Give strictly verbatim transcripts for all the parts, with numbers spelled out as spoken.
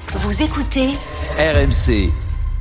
Vous écoutez R M C.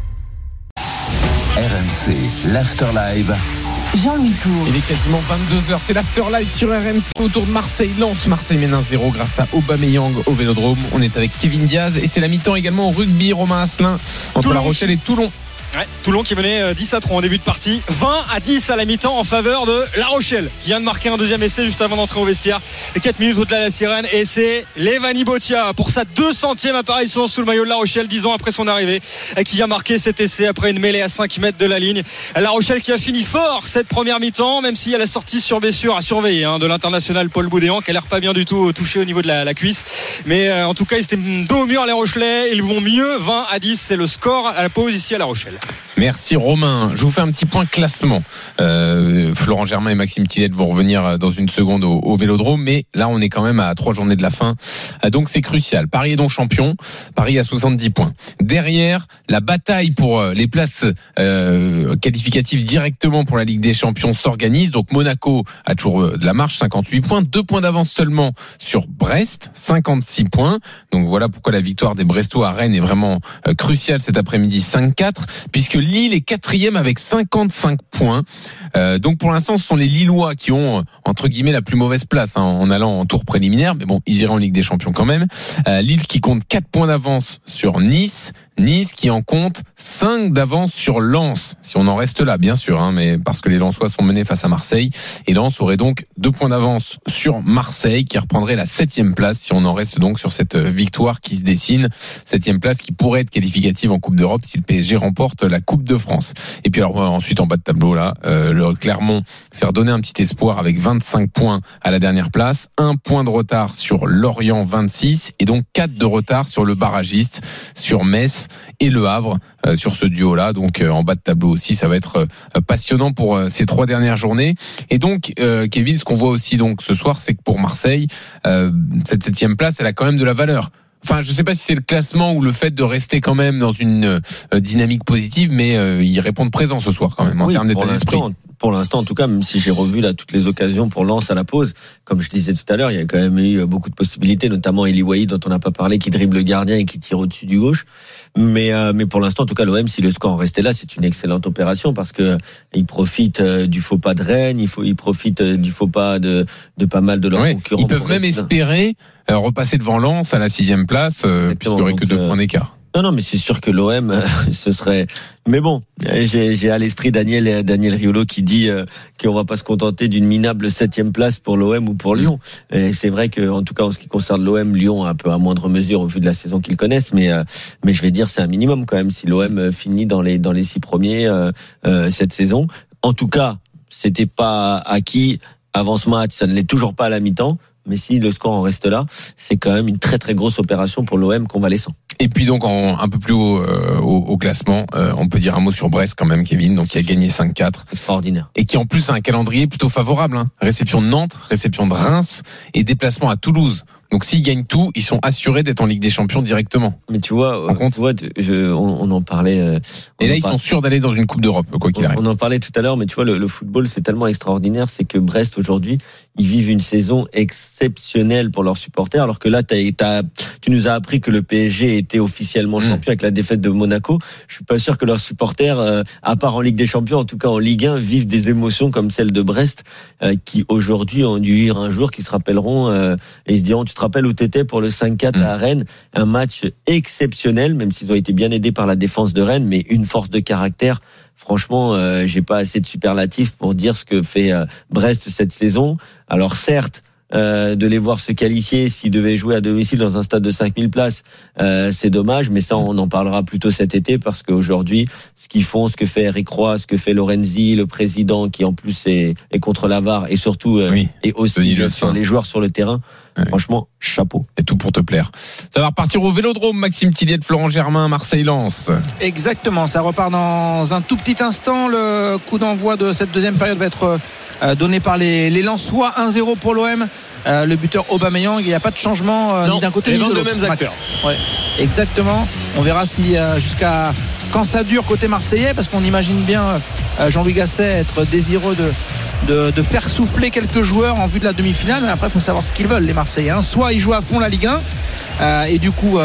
R M C, l'Afterlive. Jean-Louis Tour. Il est quasiment vingt-deux heures, c'est l'Afterlive sur R M C autour de Marseille-Lens. Marseille mène un zéro grâce à Aubameyang au Vélodrome. On est avec Kevin Diaz et c'est la mi-temps également au rugby. Romain Asselin entre Toulon. La Rochelle et Toulon. Ouais, Toulon qui menait dix à trois en début de partie, vingt à dix à la mi-temps en faveur de La Rochelle qui vient de marquer un deuxième essai juste avant d'entrer au vestiaire. Et quatre minutes au-delà de la sirène et c'est Levani Botia pour sa deux centième apparition sous le maillot de La Rochelle dix ans après son arrivée qui vient marquer cet essai après une mêlée à cinq mètres de la ligne. La Rochelle qui a fini fort cette première mi-temps, même s'il y a la sortie sur blessure à surveiller hein, de l'international Paul Boudéan qui a l'air pas bien du tout touché au niveau de la, la cuisse, mais euh, en tout cas ils étaient dos au mur les Rochelais, ils vont mieux. Vingt à dix, c'est le score à la pause ici à La Rochelle. Merci Romain. Je vous fais un petit point classement. Euh, Florent Germain et Maxime Tillette vont revenir dans une seconde au, au Vélodrome, mais là on est quand même à trois journées de la fin, donc c'est crucial. Paris est donc champion. Paris a soixante-dix points. Derrière, la bataille pour les places euh, qualificatives directement pour la Ligue des Champions s'organise. Donc Monaco a toujours de la marche, cinquante-huit points, deux points d'avance seulement sur Brest, cinquante-six points. Donc voilà pourquoi la victoire des Brestois à Rennes est vraiment euh, cruciale cet après-midi, cinq quatre, puisque Lille est quatrième avec cinquante-cinq points. Euh, donc pour l'instant, ce sont les Lillois qui ont entre guillemets la plus mauvaise place hein, en allant en tour préliminaire, mais bon, ils iront en Ligue des Champions quand même. Euh, Lille qui compte quatre points d'avance sur Nice. Nice qui en compte cinq d'avance sur Lens, si on en reste là bien sûr, hein, mais parce que les Lensois sont menés face à Marseille, et Lens aurait donc deux points d'avance sur Marseille qui reprendrait la septième place si on en reste donc sur cette victoire qui se dessine, septième place qui pourrait être qualificative en Coupe d'Europe si le P S G remporte la Coupe de France. Et puis alors ensuite en bas de tableau là, euh, le Clermont s'est redonné un petit espoir avec vingt-cinq points à la dernière place, un point de retard sur Lorient vingt-six et donc quatre de retard sur le barragiste, sur Metz et Le Havre euh, sur ce duo-là. Donc euh, en bas de tableau aussi, ça va être euh, passionnant pour euh, ces trois dernières journées. Et donc, euh, Kevin, ce qu'on voit aussi donc ce soir, c'est que pour Marseille, euh, cette septième place, elle a quand même de la valeur. Enfin, je sais pas si c'est le classement ou le fait de rester quand même dans une euh, dynamique positive, mais euh, ils répondent présent ce soir quand même en oui, termes d'état d'esprit. Pour l'instant, en tout cas, même si j'ai revu là toutes les occasions pour Lens à la pause, comme je disais tout à l'heure, il y a quand même eu beaucoup de possibilités, notamment Eli Wahi dont on n'a pas parlé, qui dribble le gardien et qui tire au-dessus du gauche. Mais euh, mais pour l'instant, en tout cas, l'O M, si le score en restait là, c'est une excellente opération parce que il profite euh, du faux pas de Rennes, il faut il profite euh, du faux pas de de pas mal de leurs ouais, concurrents. Ils peuvent même espérer euh, repasser devant Lens à la sixième place, euh, puisqu'il n'y aurait que deux euh, points d'écart. Non, non, mais c'est sûr que l'O M, ce serait. Mais bon, j'ai, j'ai à l'esprit Daniel, Daniel Riolo qui dit euh, qu'on va pas se contenter d'une minable septième place pour l'O M ou pour Lyon. Et c'est vrai que, en tout cas, en ce qui concerne l'O M, Lyon un peu à moindre mesure au vu de la saison qu'ils connaissent, mais euh, mais je vais dire c'est un minimum quand même si l'O M finit dans les dans les six premiers euh, euh, cette saison. En tout cas, c'était pas acquis avant ce match, ça ne l'est toujours pas à la mi-temps. Mais si le score en reste là, c'est quand même une très très grosse opération pour l'O M convalescent. Et puis donc en, un peu plus haut euh, au, au classement, euh, on peut dire un mot sur Brest quand même, Kevin, donc qui a gagné cinq quatre. Extraordinaire. Et qui en plus a un calendrier plutôt favorable. Hein. Réception de Nantes, réception de Reims et déplacement à Toulouse. Donc s'ils gagnent tout, ils sont assurés d'être en Ligue des Champions directement. Mais tu vois, on, tu vois je, on, on en parlait. Euh, on et là, en ils par... sont sûrs d'aller dans une Coupe d'Europe, quoi qu'il on, arrive. On en parlait tout à l'heure, mais tu vois, le, le football, c'est tellement extraordinaire, c'est que Brest aujourd'hui, ils vivent une saison exceptionnelle pour leurs supporters, alors que là, t'as, t'as, tu nous as appris que le P S G était officiellement champion mmh. avec la défaite de Monaco. Je suis pas sûr que leurs supporters, euh, à part en Ligue des Champions, en tout cas en Ligue un, vivent des émotions comme celle de Brest, euh, qui aujourd'hui ont dû vivre un jour, qui se rappelleront euh, et ils se diront, tu te rappelles où t'étais pour le cinq quatre mmh. à Rennes, un match exceptionnel, même s'ils ont été bien aidés par la défense de Rennes, mais une force de caractère. Franchement, euh, j'ai pas assez de superlatifs pour dire ce que fait euh, Brest cette saison. Alors certes, euh, de les voir se qualifier s'ils devaient jouer à domicile dans un stade de cinq mille places, euh, c'est dommage, mais ça on en parlera plutôt cet été parce qu'aujourd'hui, ce qu'ils font, ce que fait Eric Roy, ce que fait Lorenzi, le président qui en plus est, est contre la V A R et surtout euh, oui, et aussi sur les joueurs sur le terrain. Ouais. Franchement, chapeau. Et tout pour te plaire. Ça va repartir au Vélodrome, Maxime Tillette, Florent Germain, Marseille-Lens. Exactement, ça repart dans un tout petit instant. Le coup d'envoi de cette deuxième période va être donné par les, les Lensois. un zéro pour l'O M. Euh, le buteur Aubameyang, il n'y a pas de changement euh, non, ni d'un côté ni de l'autre. Mêmes acteurs. Ouais, exactement. On verra si euh, jusqu'à quand ça dure côté marseillais, parce qu'on imagine bien euh, Jean-Louis Gasset être désireux de De, de faire souffler quelques joueurs en vue de la demi-finale. Mais après, il faut savoir ce qu'ils veulent, les Marseillais. Soit ils jouent à fond la Ligue un euh, et du coup, euh,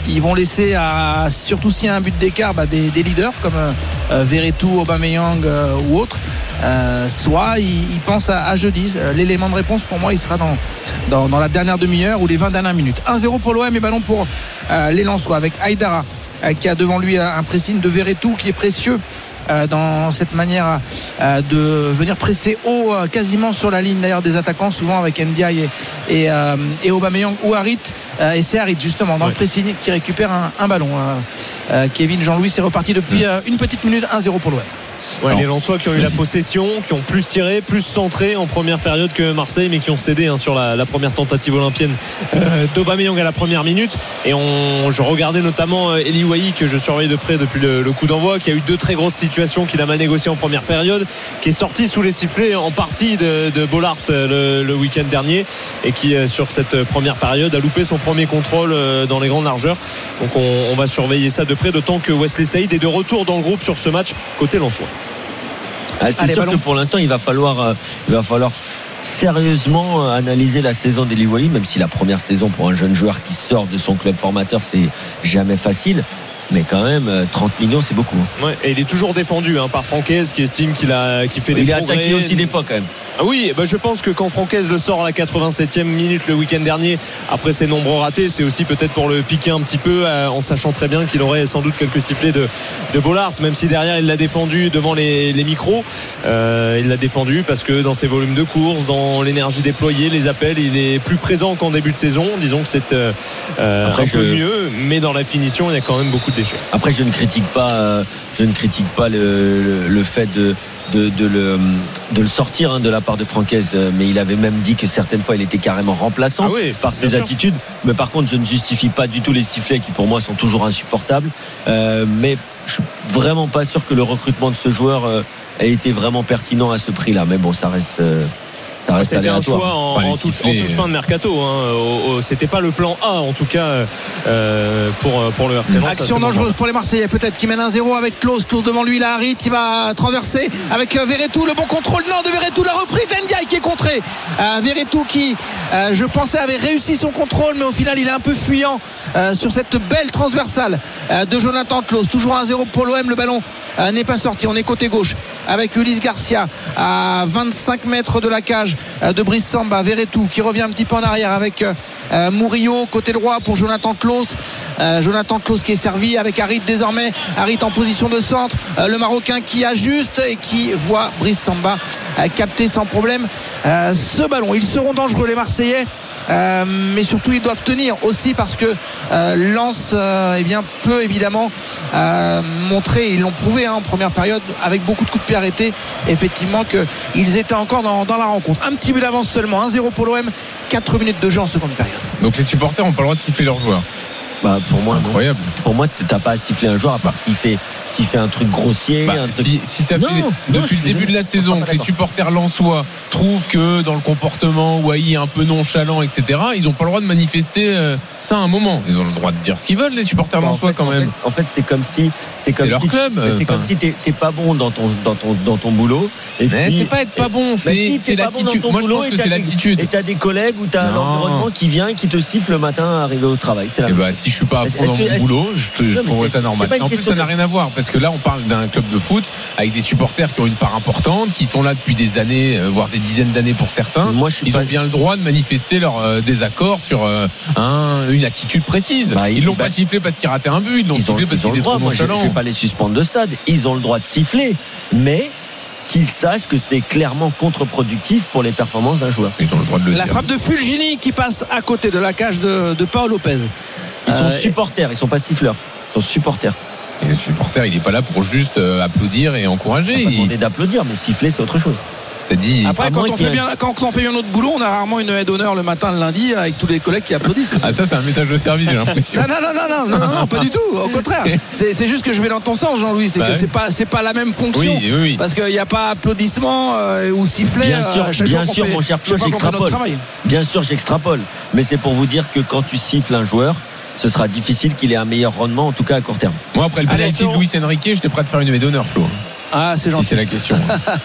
ils vont laisser, à, surtout s'il y a un but d'écart, bah, des, des leaders comme euh, Veretout, Aubameyang euh, ou autres. Euh, soit ils, ils pensent à, à jeudi. L'élément de réponse pour moi il sera dans, dans, dans la dernière demi-heure ou les vingt dernières minutes. un zéro pour l'O M et ballon pour euh, les Lensois avec Aïdara euh, qui a devant lui un pressing de Veretout qui est précieux euh, dans cette manière euh, de venir presser haut euh, quasiment sur la ligne d'ailleurs des attaquants, souvent avec Ndiaye et, et, euh, et Aubameyang ou Harit euh, et c'est Harit justement dans ouais. le pressing qui récupère un, un ballon. euh, euh, Kevin Jean-Louis c'est reparti depuis euh, une petite minute. un zéro pour l'O M. Ouais, les Lensois qui ont eu la possession, qui ont plus tiré, plus centré en première période que Marseille, mais qui ont cédé hein, sur la, la première tentative olympienne euh, d'Aubameyang à la première minute. Et on, je regardais notamment euh, Eli Wahi, que je surveille de près depuis le, le coup d'envoi, qui a eu deux très grosses situations qu'il a mal négociées en première période, qui est sorti sous les sifflets en partie de, de Bollaert le, le week-end dernier, et qui euh, sur cette première période a loupé son premier contrôle euh, dans les grandes largeurs. Donc on, on va surveiller ça de près, d'autant que Wesley Saïd est de retour dans le groupe sur ce match côté Lensois. Ah, c'est Allez, sûr ballon. que pour l'instant il va falloir euh, il va falloir sérieusement euh, analyser la saison d'Eli Wahi, même si la première saison pour un jeune joueur qui sort de son club formateur c'est jamais facile. Mais quand même, trente millions, c'est beaucoup. Ouais, et il est toujours défendu hein, par Francaise, qui estime qu'il a, qu'il fait des il progrès. Il est attaqué aussi des fois quand même. Ah oui, bah je pense que quand Francaise le sort à la quatre-vingt-septième minute le week-end dernier, après ses nombreux ratés, c'est aussi peut-être pour le piquer un petit peu, euh, en sachant très bien qu'il aurait sans doute quelques sifflets de, de Bollaert, même si derrière il l'a défendu devant les, les micros. Euh, il l'a défendu parce que dans ses volumes de course, dans l'énergie déployée, les appels, il est plus présent qu'en début de saison. Disons que c'est euh, Après, un je... peu mieux, mais dans la finition, il y a quand même beaucoup de déchets. Après, je ne critique pas, euh, je ne critique pas le, le, le fait de De, de, le, de le sortir hein, de la part de Francaise, mais il avait même dit que certaines fois il était carrément remplaçant ah oui, par ses sûr. attitudes. Mais par contre, je ne justifie pas du tout les sifflets qui pour moi sont toujours insupportables. Euh, mais je suis vraiment pas sûr que le recrutement de ce joueur euh, ait été vraiment pertinent à ce prix-là. Mais bon, ça reste. Euh, C'était un choix en, en, toute, en toute fin de mercato hein. au, au, c'était pas le plan A en tout cas euh, pour, pour le R C Lens. Action dangereuse pour les Marseillais peut-être qui mène un zéro avec Klose. Klose devant lui, là Harit il va traverser avec Veretout, le bon contrôle non de Veretout, la reprise d'Ndiaye qui est contrée. euh, Veretout qui euh, je pensais avait réussi son contrôle, mais au final il est un peu fuyant euh, sur cette belle transversale euh, de Jonathan Klose. Toujours un zéro pour l'O M, le ballon euh, n'est pas sorti. On est côté gauche avec Ulysse Garcia à vingt-cinq mètres de la cage de Brice Samba. Veretout qui revient un petit peu en arrière avec euh, Murillo côté droit pour Jonathan Klose. euh, Jonathan Klose qui est servi avec Harit désormais. Harit en position de centre, euh, le Marocain qui ajuste et qui voit Brice Samba euh, capter sans problème euh, ce ballon. Ils seront dangereux les Marseillais, euh, mais surtout ils doivent tenir aussi parce que euh, Lens euh, eh bien, peut évidemment euh, montrer, ils l'ont prouvé hein, en première période avec beaucoup de coups de pied arrêtés effectivement qu'ils étaient encore dans, dans la rencontre. Un petit but d'avance seulement, un zéro pour l'O M, quatre minutes de jeu en seconde période. Donc les supporters n'ont pas le droit de siffler leurs joueurs. Bah pour moi incroyable. Non. Pour moi t'as pas à siffler un joueur à part s'il fait s'il fait un truc grossier. Bah, un truc... Si, si ça non, fait non, depuis le début de la saison que les supporters lensois trouvent que dans le comportement Wahi est un peu nonchalant, et cetera. Ils n'ont pas le droit de manifester euh, ça à un moment. Ils ont le droit de dire ce qu'ils veulent les supporters bah, lensois en fait, quand même. En fait, en fait c'est comme si c'est comme c'est leur si, club. C'est comme si t'es, t'es pas bon dans ton dans ton dans ton boulot. Et mais puis, c'est pas être pas bon, c'est, bah si, c'est l'attitude. Bon moi je pense que c'est l'attitude. Et t'as des collègues ou t'as non. l'environnement qui vient et qui te siffle le matin arrivé au travail. C'est la et bah si je suis pas à fond dans mon boulot, je, te, je trouverais ça normal. En plus, ça n'a rien à voir parce que là, on parle d'un club de foot avec des supporters qui ont une part importante, qui sont là depuis des années, voire des dizaines d'années pour certains. Moi, je suis Ils pas... ont bien le droit de manifester leur euh, désaccord sur euh, un, une attitude précise. Bah, ils l'ont bah, pas sifflé parce qu'ils rataient un but, ils l'ont ils sifflé ont, parce qu'ils étaient trop nonchalants. Je ne vais pas les suspendre de stade. Ils ont le droit de siffler, mais qu'ils sachent que c'est clairement contre-productif pour les performances d'un joueur. Ils ont le droit de le La dire. frappe de Fulgini qui passe à côté de la cage de, de Paul Lopez. Ils sont euh, supporters, ils sont pas siffleurs. Ils sont supporters. Et le supporter, il n'est pas là pour juste euh, applaudir et encourager. On va pas demander il... d'applaudir, mais siffler, c'est autre chose. Dit, Après, quand on, fait bien, quand on fait bien notre boulot, on a rarement une aide d'honneur le matin, le lundi, avec tous les collègues qui applaudissent. Ah, ça, c'est un message de service, j'ai l'impression. Non, non, non, non, non, non, non, pas du tout. Au contraire, c'est, c'est juste que je vais dans ton sens, Jean-Louis. C'est bah que oui. c'est pas, c'est pas la même fonction. Oui, oui, oui. Parce qu'il n'y a pas applaudissement euh, ou sifflet. Bien sûr, euh, bien sûr, fait, mon cher Flo, j'extrapole. Bien sûr, j'extrapole. Mais c'est pour vous dire que quand tu siffles un joueur, ce sera difficile qu'il ait un meilleur rendement, en tout cas à court terme. Moi, après le penalty de Luis Enrique, j'étais prêt à te faire une aide d'honneur, Flo. Ah, c'est Si gentil. c'est la question.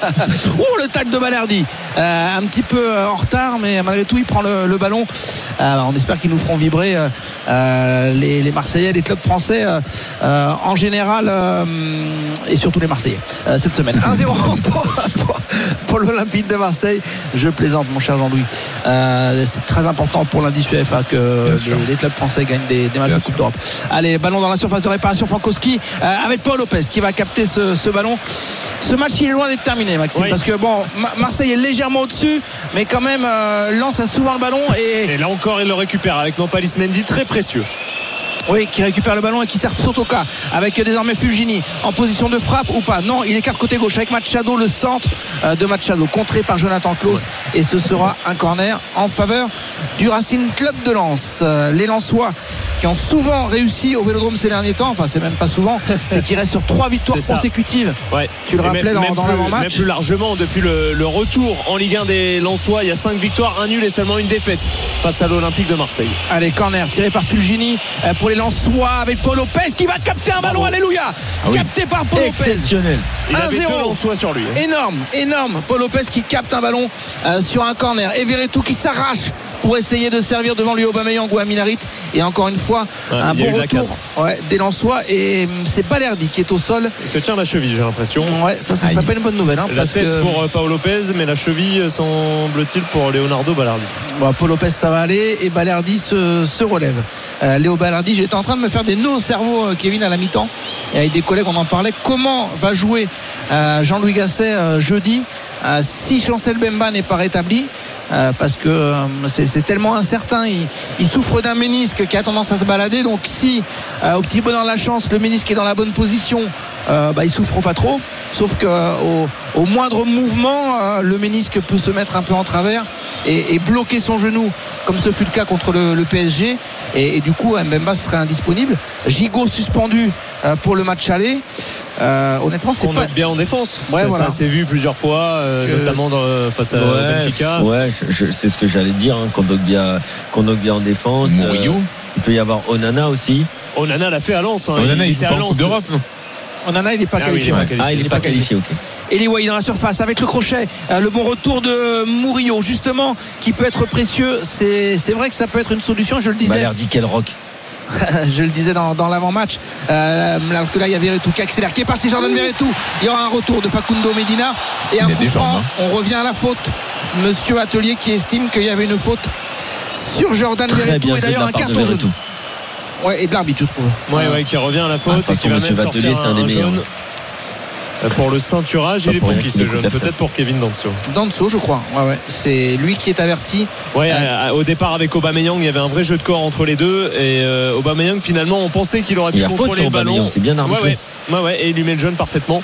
Oh, le tacle de Balerdi, euh, un petit peu euh, en retard, mais malgré tout il prend le, le ballon. Alors on espère qu'ils nous feront vibrer euh, euh, les, les Marseillais, les clubs français euh, euh, en général euh, et surtout les Marseillais euh, cette semaine. un zéro pour, pour, pour l'Olympique de Marseille. Je plaisante mon cher Jean-Louis, euh, c'est très important pour l'indice U E F A que les, les clubs français gagnent des, des matchs Bien de Coupe sûr. d'Europe. Allez, ballon dans la surface de réparation, Frankowski euh, avec Paul Lopez qui va capter ce, ce ballon. Ce match il est loin d'être terminé, Maxime, Oui. parce que bon, Ma- Marseille est légèrement au-dessus, mais quand même euh, Lens a souvent le ballon et, Et là encore, il le récupère avec Nampalys Mendy, très précieux. oui, qui récupère le ballon et qui sert Sotoka avec désormais Fulgini en position de frappe ou pas. Non, il écarte côté gauche avec Machado, le centre euh, de Machado contré par Jonathan Clauss, ouais. Et ce sera un corner en faveur du Racing Club de Lens. Euh, les Lensois qui ont souvent réussi au Vélodrome ces derniers temps, enfin c'est même pas souvent, c'est qu'ils restent sur trois victoires consécutives. Ouais. Tu le Et rappelais même, dans, même dans plus, l'avant-match. Même plus largement, depuis le, le retour en Ligue un des Lensois, il y a cinq victoires, un nul et seulement une défaite face à l'Olympique de Marseille. Allez, corner tiré par Fulgini euh, pour les Lensois avec Paul Lopez qui va capter un ballon. Alléluia, Ah oui. capté par Paul Lopez. Exceptionnel. Il avait deux un zéro. Lensois sur lui. hein. Énorme, énorme. Paul Lopez qui capte un ballon euh, sur un corner. Et Verretou qui s'arrache pour essayer de servir devant lui Aubameyang ou Aminarit. Et encore une fois, Ouais, un il y a bon eu de la retour casse. ouais, des Lensois. Et hum, c'est Balerdi qui est au sol. Il se tient la cheville, j'ai l'impression. Ouais, ça, ça Aïe. serait pas une bonne nouvelle. Hein, La parce tête que pour euh, Paolo Lopez, mais la cheville, semble-t-il, pour Leonardo Balardi. bon, Paul Lopez, ça va aller. Et Balerdi se, se relève. Euh, Léo Balerdi, j'étais en train de me faire des nœuds au cerveau, euh, Kevin, à la mi-temps. Et avec des collègues, on en parlait. Comment va jouer euh, Jean-Louis Gasset euh, jeudi euh, si Chancel Bemba n'est pas rétabli? Euh, parce que euh, c'est, c'est tellement incertain. Il, il souffre d'un ménisque qui a tendance à se balader. Donc si euh, au petit bonheur de la chance le ménisque est dans la bonne position, euh, bah, il souffre pas trop. Sauf que euh, au, au moindre mouvement, euh, le ménisque peut se mettre un peu en travers et, et bloquer son genou, comme ce fut le cas contre le, le P S G. Et, et du coup, Mbemba serait indisponible. Gigot suspendu euh, pour le match aller. Euh, honnêtement, c'est On pas note bien en défense. Ouais, ça, voilà. ça s'est vu plusieurs fois, euh, Que- notamment dans- face à Benfica. ouais, je- je- c'est ce que j'allais dire. Hein, Kondogbia, Kondogbia en défense. Murillo. Euh, il peut y avoir Onana aussi. Onana l'a fait à Lens. hein. Onana, il joue était pas à en Lens. Coupe d'Europe, non? Onana, il n'est pas Ah oui, il est qualifié. pas ouais. qualifié. Ah, il n'est pas qualifié, ok. Eli Wahi dans la surface avec le crochet, euh, le bon retour de Murillo justement qui peut être précieux. C'est, c'est vrai que ça peut être une solution, je le disais. Balerdi, quel rock. Je le disais dans, dans l'avant-match, euh, alors que là il y a Verretou qui accélère, qui est passé Jordan Verretou. Il y aura un retour de Facundo Medina et un Il a coup des franc. jambes, On revient à la faute. Monsieur Atelier qui estime qu'il y avait une faute sur Jordan Très Verretou bien et joué de d'ailleurs la un part de carton jaune. Verretou. Ouais, et de l'arbitre, je trouve. Ouais, Euh, ouais, qui revient à la faute Ah, de et toute qui va façon, même Monsieur sortir Vatelier, c'est un des un meilleurs. jaune. Pour le ceinturage, Pas il est pour pour rien qui qu'il ce écoute jaune? la Peut-être fête. pour Kevin Danso. Danso, je crois. Ouais, ouais. C'est lui qui est averti. Ouais, Euh, euh, au départ avec Aubameyang, il y avait un vrai jeu de corps entre les deux et euh, Aubameyang finalement, on pensait qu'il aurait Il pu y a faute contrôler sur le ballon. Aubameyang, c'est bien arbitré. Ouais, ouais, ouais, ouais, et il lui met le jaune parfaitement.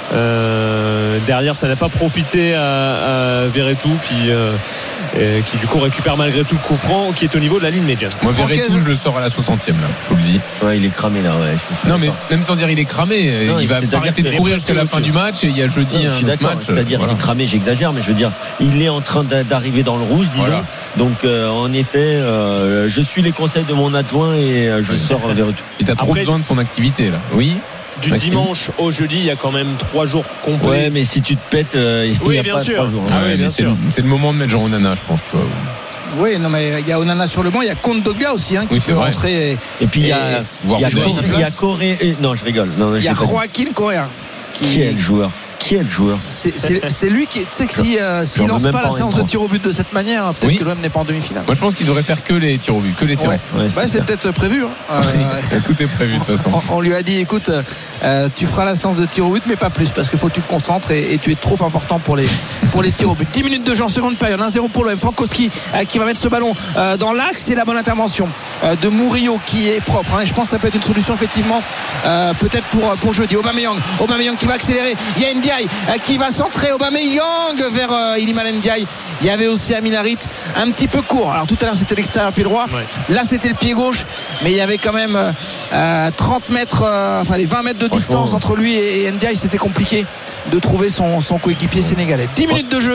Euh, derrière, ça n'a pas profité à, à Verretou qui, euh, euh, qui du coup récupère malgré tout le coup franc qui est au niveau de la ligne médiane. Moi, Francaise. Verretou, je le sors à la soixantième, là. Je vous le dis. Ouais, il est cramé là. Ouais, je- je suis Non, mais d'accord. même sans dire il est cramé, Non, il va c'est-à-dire pas arrêter de qu'il est courir pressé jusqu'à la fin aussi. du match et il y a jeudi Non, je un suis autre d'accord, match. c'est-à-dire voilà. il est cramé, j'exagère, mais je veux dire, il est en train d'a- d'arriver dans le rouge, disons. Voilà. Donc euh, en effet, euh, je suis les conseils de mon adjoint et euh, je Oui. sors vers tout. Et t'as trop Après- besoin de son activité, là. Oui. Du Maxime. dimanche au jeudi, il y a quand même trois jours complets. Ouais, mais si tu te pètes, euh, il Oui, n'y a bien pas sûr. trois jours. Ah Ah oui, ouais, bien mais c'est sûr. le, c'est le moment de mettre Jean Onana, je pense. Tu vois. Oui, non, mais il y a Onana sur le banc, il y a Kondogbia aussi hein, qui Oui, c'est peut vrai. rentrer. Et Et puis il y a, Et- il y a, Voir jouer à sa Corée- il y a place. Corée. et- Non, je rigole. Non, il y je a l'ai pas dit. Joaquin Correa. Qui, Quel joueur. Quel joueur. c'est, c'est, c'est lui qui, tu sais que si, euh, s'il J'en veux lance même pas pas la en séance intro. de tir au but de cette manière, peut-être Oui. que l'O M n'est pas en demi-finale. Moi, je pense qu'il devrait faire que les tirs au but, que les séances. Ouais, Ouais, c'est ça. peut-être prévu. Hein. Euh, Tout est prévu, de toute façon. on, on lui a dit, écoute, euh, tu feras la séance de tir au but, mais pas plus, parce qu'il faut que tu te concentres et, et tu es trop important pour les, pour les tirs au but. dix minutes de jeu en seconde période, un zéro pour l'O M. Frankowski euh, qui va mettre ce ballon euh, dans l'axe, c'est la bonne intervention euh, de Murillo qui est propre. Hein. Je pense que ça peut être une solution, effectivement, euh, peut-être pour, pour jeudi. Aubameyang, Aubameyang qui va accélérer. Il y a Ndiaye euh, qui va centrer. Aubameyang vers euh, Iliman Ndiaye. Il y avait aussi Aminarit un petit peu court. Alors tout à l'heure, c'était l'extérieur pied droit. Ouais. Là, c'était le pied gauche, mais il y avait quand même euh, euh, trente mètres, euh, enfin les vingt mètres de distance entre lui et, et Ndiaye. C'était compliqué de trouver son, son coéquipier sénégalais. dix minutes de jeu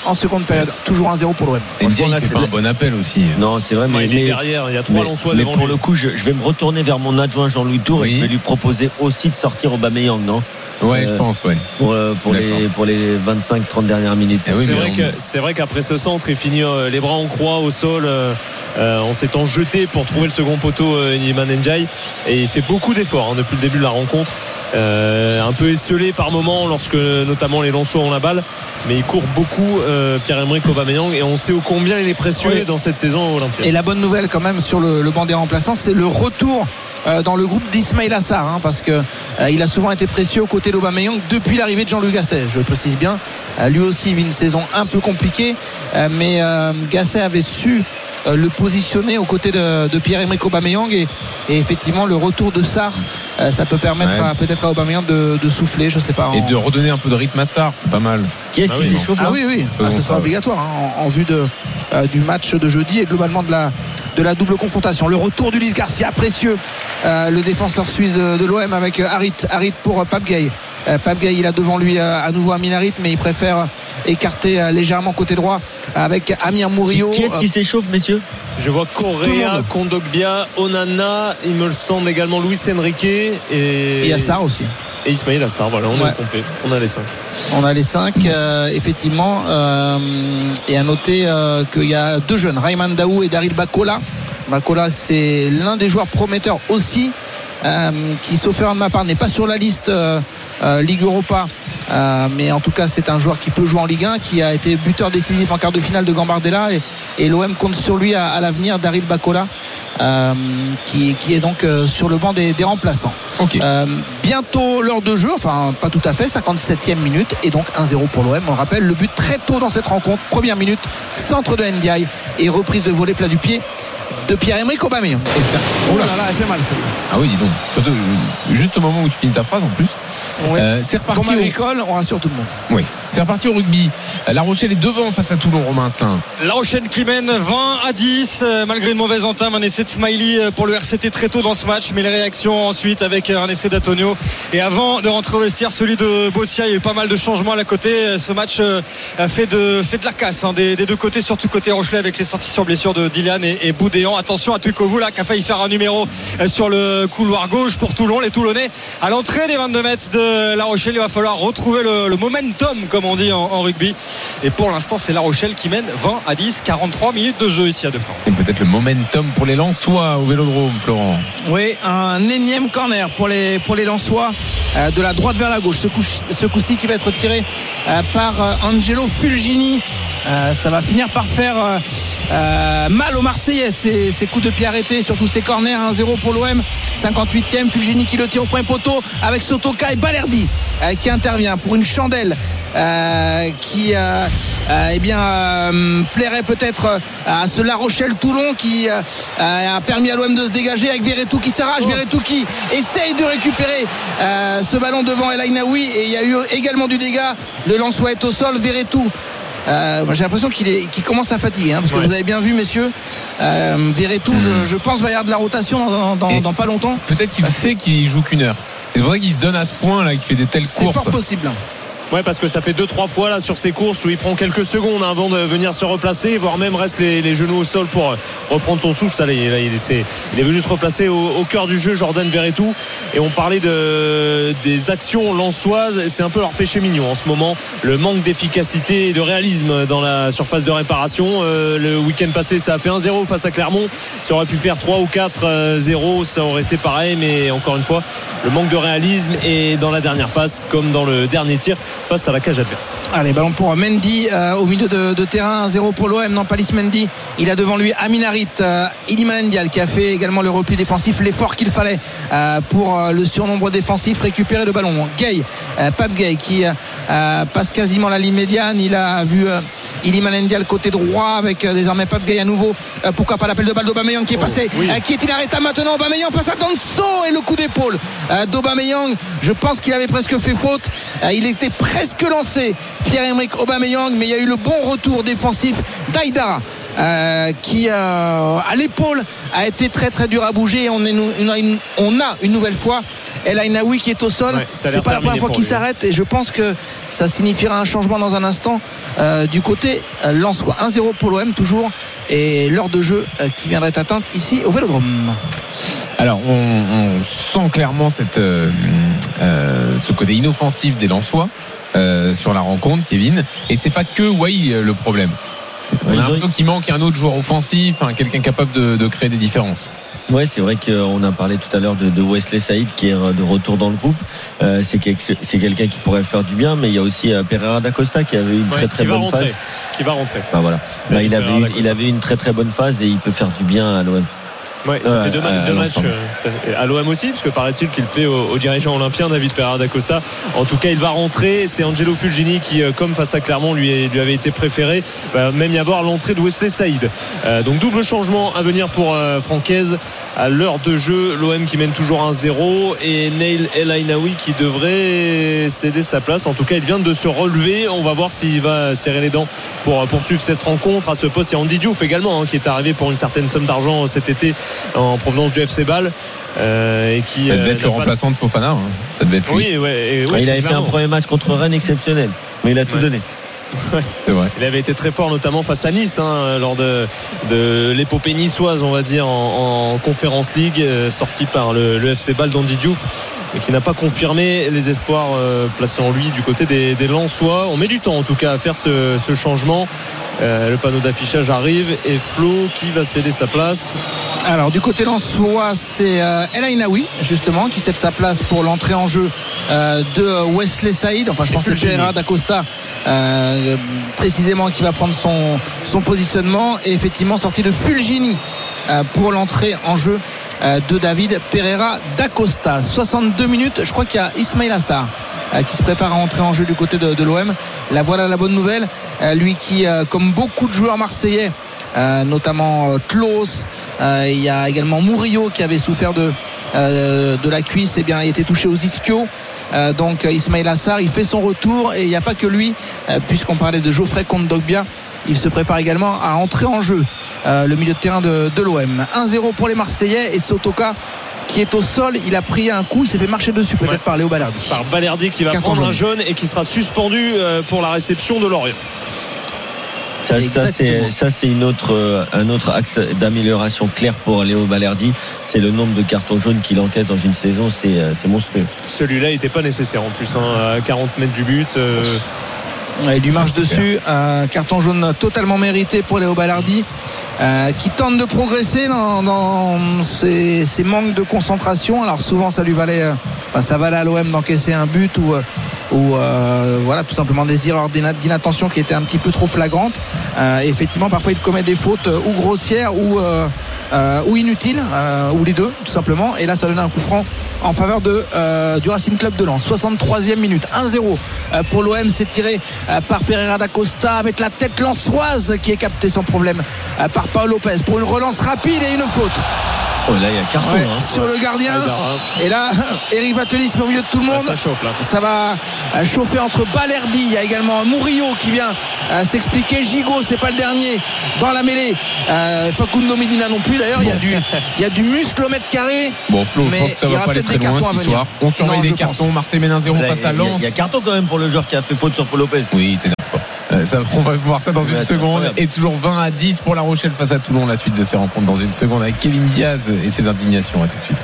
en seconde période. Toujours un zéro pour l'O M. Et Franchement, il là, fait c'est pas un le- bon appel aussi. Non, c'est vrai, mais, Ouais, il est mais- derrière, il y a trois mais- Lensois mais devant pour lui. le coup, je, je vais me retourner vers mon adjoint Jean-Louis Tour Oui. et je vais lui proposer aussi de sortir Aubameyang, non Ouais, Euh, je pense, ouais. Pour, euh, pour les D'accord. pour les vingt-cinq trente dernières minutes. Eh oui, c'est, mais vrai on- que, c'est vrai qu'après ce centre, il finit euh, les bras en croix au sol euh, euh, en s'étant jeté pour trouver le second poteau, euh, Iliman Ndiaye, et il fait beaucoup d'efforts hein, depuis le début de la rencontre, euh, un peu esselé par moment lorsque notamment les Lensois ont la balle, mais il court beaucoup, euh, Pierre-Emerick Aubameyang, et on sait ô combien il est précieux Oui. dans cette saison olympienne. Et la bonne nouvelle quand même sur le, le banc des remplaçants, c'est le retour euh, dans le groupe d'Ismaïla Assar, hein, parce que euh, il a souvent été précieux aux côtés d'Aubameyang depuis l'arrivée de Jean-Luc Gasset. Je le précise bien, euh, lui aussi vit une saison un peu compliquée, euh, mais euh, Gasset avait su euh, le positionner aux côtés de, de Pierre-Emerick Aubameyang, et, et effectivement le retour de Sarr, euh, ça peut permettre Ouais. à, peut-être à Aubameyang de, de souffler, je sais pas. Et en- de redonner un peu de rythme à Sarr, c'est pas mal. Qui est-ce Ah qui oui, s'échauffe Ah là oui, oui, Faisons ah, ce ça, sera ouais. obligatoire hein, en, en vue de, euh, du match de jeudi et globalement de la, de la double confrontation. Le retour d'Ulysse Garcia, précieux, euh, le défenseur suisse de, de l'O M avec euh, Harit, Harit pour euh, Pape Gueye. Euh, Pape Gueye, il a devant lui euh, à nouveau Amin Harit, mais il préfère écarter euh, légèrement côté droit avec Amir Qui, Murillo. qui est-ce qui s'échauffe, messieurs Je vois Tout le Correa, monde. Kondogbia, Onana, il me le semble également Luis Enrique et, Et Assar aussi. et Ismaïl Assar. Voilà, on Ouais. est complet. On a les cinq. On a les cinq, euh, effectivement. Euh, et à noter euh, qu'il y a deux jeunes, Rayman Daou et Daryl Bakola. Bakola, c'est l'un des joueurs prometteurs aussi, euh, qui, sauf erreur de ma part, n'est pas sur la liste euh, euh, Ligue Europa. Euh, mais en tout cas, c'est un joueur qui peut jouer en Ligue un, qui a été buteur décisif en quart de finale de Gambardella. Et, et l'O M compte sur lui à, à l'avenir, Daryl Bakola, euh, qui, qui est donc euh, sur le banc des, des remplaçants. Ok. Euh, bientôt l'heure de jeu, enfin pas tout à fait, cinquante-septième minute, et donc un zéro pour l'O M. On le rappelle, le but très tôt dans cette rencontre, première minute, centre de Ndiaye et reprise de volée plat du pied de Pierre-Emerick Aubameyang. Oh là là, elle fait mal celle-là. Ah oui, dis donc. Surtout, euh, juste au moment où tu finis ta phrase en plus. Ouais. Euh, c'est Comme reparti. Au... agricole, on rassure tout le monde. Oui. C'est reparti au rugby. La Rochelle est devant face à Toulon, Romain Asselin. La Rochelle qui mène vingt à dix, euh, malgré une mauvaise entame, un essai de Smiley euh, pour le R C T très tôt dans ce match, mais les réactions ensuite avec euh, un essai d'Antonio. Et avant de rentrer au vestiaire, celui de Botia, il y a eu pas mal de changements à la côté. Ce match euh, a fait de, fait de la casse hein, des, des deux côtés, surtout côté Rochelais avec les sorties sur blessure de Dylan et, et Boudéan. Attention à Tuikovu là qui a failli faire un numéro euh, sur le couloir gauche pour Toulon. Les Toulonnais à l'entrée des vingt-deux mètres de La Rochelle, il va falloir retrouver le, le momentum comme on dit en, en rugby. Et pour l'instant, c'est La Rochelle qui mène vingt à dix, quarante-trois minutes de jeu ici à Defort. Et peut-être le momentum pour les Lensois au Vélodrome, Florent. Oui, un énième corner pour les, pour les Lensois, euh, de la droite vers la gauche. Ce, coup, ce coup-ci qui va être tiré euh, par euh, Angelo Fulgini. Euh, ça va finir par faire euh, euh, mal aux Marseillais, ces, ces coups de pied arrêtés, surtout ces corners. Un zéro pour l'O M, cinquante-huitième. Fulgini qui le tire au point poteau avec Sotoka et Balerdi euh, qui intervient pour une chandelle euh, qui euh, euh, eh bien, euh, plairait peut-être euh, à ce La Rochelle-Toulon qui euh, a permis à l'O M de se dégager avec Verretou qui s'arrache, Oh. Verretou qui essaye de récupérer euh, ce ballon devant El Ainaoui, et il y a eu également du dégât. Le Lensois est au sol, Verretou. Euh, moi, j'ai l'impression qu'il est, qu'il commence à fatiguer, hein, parce que Ouais. vous avez bien vu, messieurs, euh, Verretou, Mmh. je, je pense va y avoir de la rotation dans, dans, Et dans pas longtemps. Peut-être qu'il sait qu'il joue qu'une heure. C'est pour ça qu'il se donne à ce point là, qu'il fait des telles C'est courses. fort possible. Ouais, parce que ça fait deux trois fois là sur ces courses où il prend quelques secondes avant de venir se replacer, voire même reste les, les genoux au sol pour reprendre son souffle. Ça, là, il, là, il, est, il est venu se replacer au, au cœur du jeu, Jordan Verretou. Et on parlait de, des actions lensoises, c'est un peu leur péché mignon en ce moment, le manque d'efficacité et de réalisme dans la surface de réparation. Euh, le week-end passé, ça a fait un zéro face à Clermont, ça aurait pu faire trois ou quatre zéro, ça aurait été pareil, mais encore une fois, le manque de réalisme, et dans la dernière passe comme dans le dernier tir face à la cage adverse. Allez, ballon pour Mendy euh, au milieu de, de terrain, un zéro pour l'O M. Nampalis Mendy, il a devant lui Amin Harit, euh, Iliman Ndiaye qui a fait également le repli défensif, l'effort qu'il fallait euh, pour euh, le surnombre défensif, récupérer le ballon. Gueye, euh, Pape Gueye qui euh, passe quasiment la ligne médiane, il a vu euh, Iliman Ndiaye côté droit avec euh, désormais Pape Gueye à nouveau, euh, pourquoi pas l'appel de balle d'Aubameyang qui est passé, oui. euh, qui est inarrêtable maintenant. Aubameyang face à Danso et le coup d'épaule euh, d'Aubameyang, je pense qu'il avait presque fait faute, euh, il était presque lancé Pierre-Emerick Aubameyang, mais il y a eu le bon retour défensif d'Aïdara euh, qui euh, à l'épaule a été très très dur à bouger. On, est, on, a une, on a une nouvelle fois El Ainaoui qui est au sol. Ouais, c'est pas la première fois qu'il lui. s'arrête et je pense que ça signifiera un changement dans un instant euh, du côté euh, lensois. un zéro pour l'O M toujours et l'heure de jeu euh, qui viendrait être atteinte ici au Vélodrome. Alors on, on sent clairement cette, euh, euh, ce côté inoffensif des Lensois euh, sur la rencontre, Kevin, et c'est pas que Wai euh, le problème. On a l'impression qu'il manque un autre joueur offensif, hein, quelqu'un capable de, de créer des différences. Ouais, c'est vrai qu'on a parlé tout à l'heure de, de Wesley Saïd qui est de retour dans le groupe. Euh, c'est, quelque, c'est quelqu'un qui pourrait faire du bien, mais il y a aussi euh, Pereira da Costa qui avait une ouais, très très bonne rentrer, phase. Qui va rentrer. Enfin, voilà. Bah, il, avait une, il avait une très très bonne phase et il peut faire du bien à l'O M. Ouais, ça euh, fait deux, euh, deux matchs euh, à l'O M aussi, parce que paraît-il qu'il plaît au, au dirigeant olympien David Pereira da Costa. En tout cas, il va rentrer. C'est Angelo Fulgini qui, euh, comme face à Clermont, lui, lui avait été préféré. Va même y avoir l'entrée de Wesley Saïd. Euh, donc double changement à venir pour euh, Francaise à l'heure de jeu. L'O M qui mène toujours un zéro et Neil El Ainaoui qui devrait céder sa place. En tout cas, il vient de se relever. On va voir s'il va serrer les dents pour poursuivre cette rencontre. À ce poste, il y a Andy Diouf également, hein, qui est arrivé pour une certaine somme d'argent cet été en provenance du F C Bâle euh, et qui ça devait être euh, le remplaçant de Fofana, hein. Ça devait être lui. Oui, ouais, et, ouais, il avait fait un premier match contre Rennes exceptionnel, mais il a tout ouais. donné. Ouais. C'est vrai. Il avait été très fort notamment face à Nice, hein, lors de, de l'épopée niçoise, on va dire, en, en Conference League, euh, sorti par le, le F C Bâle d'Andy Diouf, et qui n'a pas confirmé les espoirs euh, placés en lui du côté des, des Lensois. On met du temps en tout cas à faire ce, ce changement. Euh, le panneau d'affichage arrive et Flo qui va céder sa place. Alors du côté lensois, c'est euh, El Ainaoui justement qui cède sa place pour l'entrée en jeu euh, de Wesley Saïd. Enfin je et pense que c'est Pereira da Costa euh, précisément qui va prendre son, son positionnement, et effectivement sortie de Fulgini euh, pour l'entrée en jeu euh, de David Pereira da Costa. soixante-deux minutes, je crois qu'il y a Ismail Assar euh, qui se prépare à entrer en jeu du côté de, de l'O M. Là voilà la bonne nouvelle, euh, lui qui euh, comme beaucoup de joueurs marseillais, euh, notamment euh, Klaus, euh, il y a également Murillo qui avait souffert de, euh, de la cuisse, et eh bien il était touché aux ischios. Euh, donc Ismail Assar, il fait son retour, et il n'y a pas que lui, euh, puisqu'on parlait de Geoffrey Kondogbia, il se prépare également à entrer en jeu, euh, le milieu de terrain de, de l'O M. un zéro pour les Marseillais, et Sotoka qui est au sol, il a pris un coup, il s'est fait marcher dessus peut-être ouais. par Léo Balerdi. Par Balerdi qui va Carton prendre jaune. un jaune et qui sera suspendu pour la réception de Lorient. Ça, ça, c'est, ça c'est une autre, euh, un autre axe d'amélioration claire pour Léo Balerdi. C'est le nombre de cartons jaunes qu'il encaisse dans une saison, c'est, euh, c'est monstrueux. Celui-là n'était pas nécessaire en plus, hein, à quarante mètres du but. Euh... Il lui marche dessus, un carton jaune totalement mérité pour Léo Balerdi, euh, qui tente de progresser dans, dans ses, ses manques de concentration. Alors souvent ça lui valait, enfin, ça valait à l'O M d'encaisser un but ou, ou euh, voilà, tout simplement des erreurs d'inattention qui étaient un petit peu trop flagrantes. Euh, et effectivement parfois il commet des fautes ou grossières ou, euh, euh, ou inutiles, euh, ou les deux tout simplement. Et là ça donnait un coup franc en faveur de, euh, du Racing Club de Lens. soixante-troisième minute, un zéro pour l'O M. C'est tiré par Pereira da Costa avec la tête lensoise qui est captée sans problème par Paul Lopez pour une relance rapide et une faute. Oh là il y a carton ouais, hein. sur le gardien. Et là Eric Vatelis au milieu de tout le monde. Ça chauffe là. Ça va chauffer entre Balerdi. Il y a également Murillo qui vient euh, s'expliquer. Gigot, c'est pas le dernier dans la mêlée. Euh, Facundo Medina non plus. D'ailleurs, bon. il y a du, il y a du muscle au mètre carré. Bon, Flo, je pense que ça va pas aller très loin cette histoire. On surveille les cartons. Marseille mène un zéro face à Lens. Il y a carton quand même pour le joueur qui a fait faute sur Paul Lopez. Oui, t'énerve pas. Ça, on va voir ça dans une seconde. Et toujours vingt à dix pour La Rochelle face à Toulon. La suite de ces rencontres dans une seconde avec Kevin Diaz et ses indignations. À tout de suite.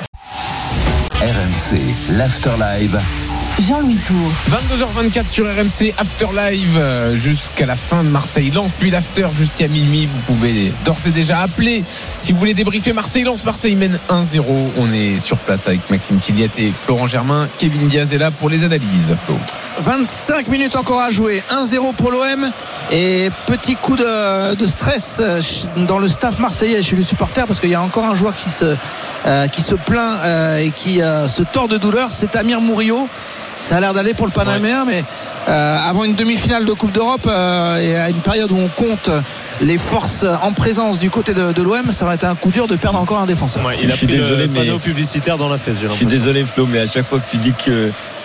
R M C, l'After Live. Jean-Louis Tour. vingt-deux heures vingt-quatre sur R M C After Live jusqu'à la fin de Marseille-Lens, puis l'After jusqu'à minuit. Vous pouvez d'ores et déjà appeler si vous voulez débriefer Marseille-Lens. Marseille mène un zéro. On est sur place avec Maxime Tilliette et Florent Germain. Kevin Diaz est là pour les analyses. Flo. vingt-cinq minutes encore à jouer. un zéro pour l'O M. Et petit coup de, de stress dans le staff marseillais chez les supporters, parce qu'il y a encore un joueur qui se, euh, qui se plaint euh, et qui euh, se tord de douleur. C'est Amir Murillo. Ça a l'air d'aller pour le Panaméen, ouais. mais euh, avant une demi-finale de Coupe d'Europe euh, et à une période où on compte les forces en présence du côté de, de l'O M, ça va être un coup dur de perdre encore un défenseur. Ouais, il a pris désolé, le panneau publicitaire dans la fesse. Je suis désolé Flo, mais à chaque fois que tu dis que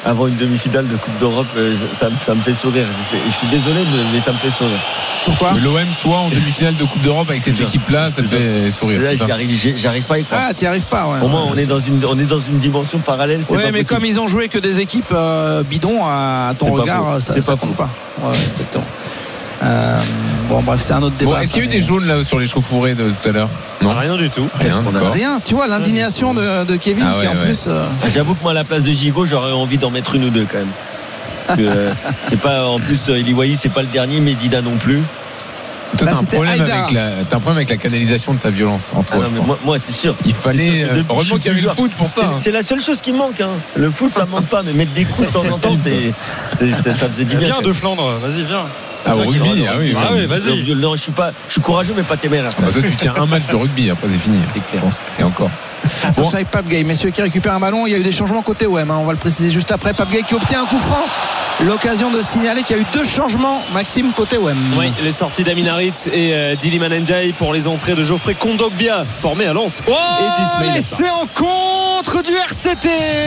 avant une demi-finale de Coupe d'Europe, euh, ça, me- ça me fait sourire. Je, sais- je suis désolé, mais mais ça me fait sourire. Pourquoi? Que l'O M soit en demi-finale de Coupe d'Europe avec cette Plusieurs. équipe-là, ça te fait sourire. Là, c'est ça j'y arrive, j'y- j'arrive pas à y croire. Ah, t'y arrives pas, ouais. Pour moi, on est dans une, on est dans une dimension parallèle. C'est Ouais, pas mais possible. comme ils ont joué que des équipes euh, bidons, à ton C'est pas regard, faux. ça, C'est ça pas compte faux. pas. Ouais, ouais, exactement. Euh, bon, bref, c'est un autre débat. Bon, est-ce qu'il y a eu ça, des mais- jaunes là sur les chauffourées de tout à l'heure? Non, Rien du tout. rien. qu'on a D'accord. Rien, tu vois, l'indignation de, de Kevin Ah ouais, qui en ouais. plus. euh, Ah, J'avoue que moi, à la place de Gigot, j'aurais envie d'en mettre une ou deux quand même. Parce que, euh, c'est pas, en plus, euh, Eliwayi, c'est pas le dernier, Medina non plus. Toi, Là, t'as un, c'était problème Haïdar. avec la, t'as un problème avec la canalisation de ta violence en toi. Ah non, je mais pense. moi, moi, c'est sûr. Il C'est fallait. sûr que euh, depuis que Heureusement je qu'il y avait suis le joueur, foot pour ça. C'est, hein. c'est la seule chose qui me manque. Hein. Le foot, ça manque pas, mais mettre des coups de temps en temps, c'est, c'est- ça, ça faisait du bien. Viens quand de même. Flandre, vas-y, viens. Ah, au Moi qui rugby, le ah oui. Ah oui. oui, vas-y. Non, je suis pas, je suis courageux, mais pas téméraire. Ah bah toi, tu tiens un match de rugby, après c'est fini. C'est clair. je pense. Et encore. Attention avec Pape Gay, messieurs qui récupèrent un ballon. Il y a eu des changements côté O M, hein, on va le préciser juste après. Pape Gay qui obtient un coup franc. L'occasion de signaler qu'il y a eu deux changements, Maxime, côté O M. Oui, les sorties d'Amin Harit et euh, d'Iliman Ndiaye pour les entrées de Geoffrey Kondogbia, formé à Lens. Oh, et d'Ismaïla Sarr. l'essai en contre du R C T.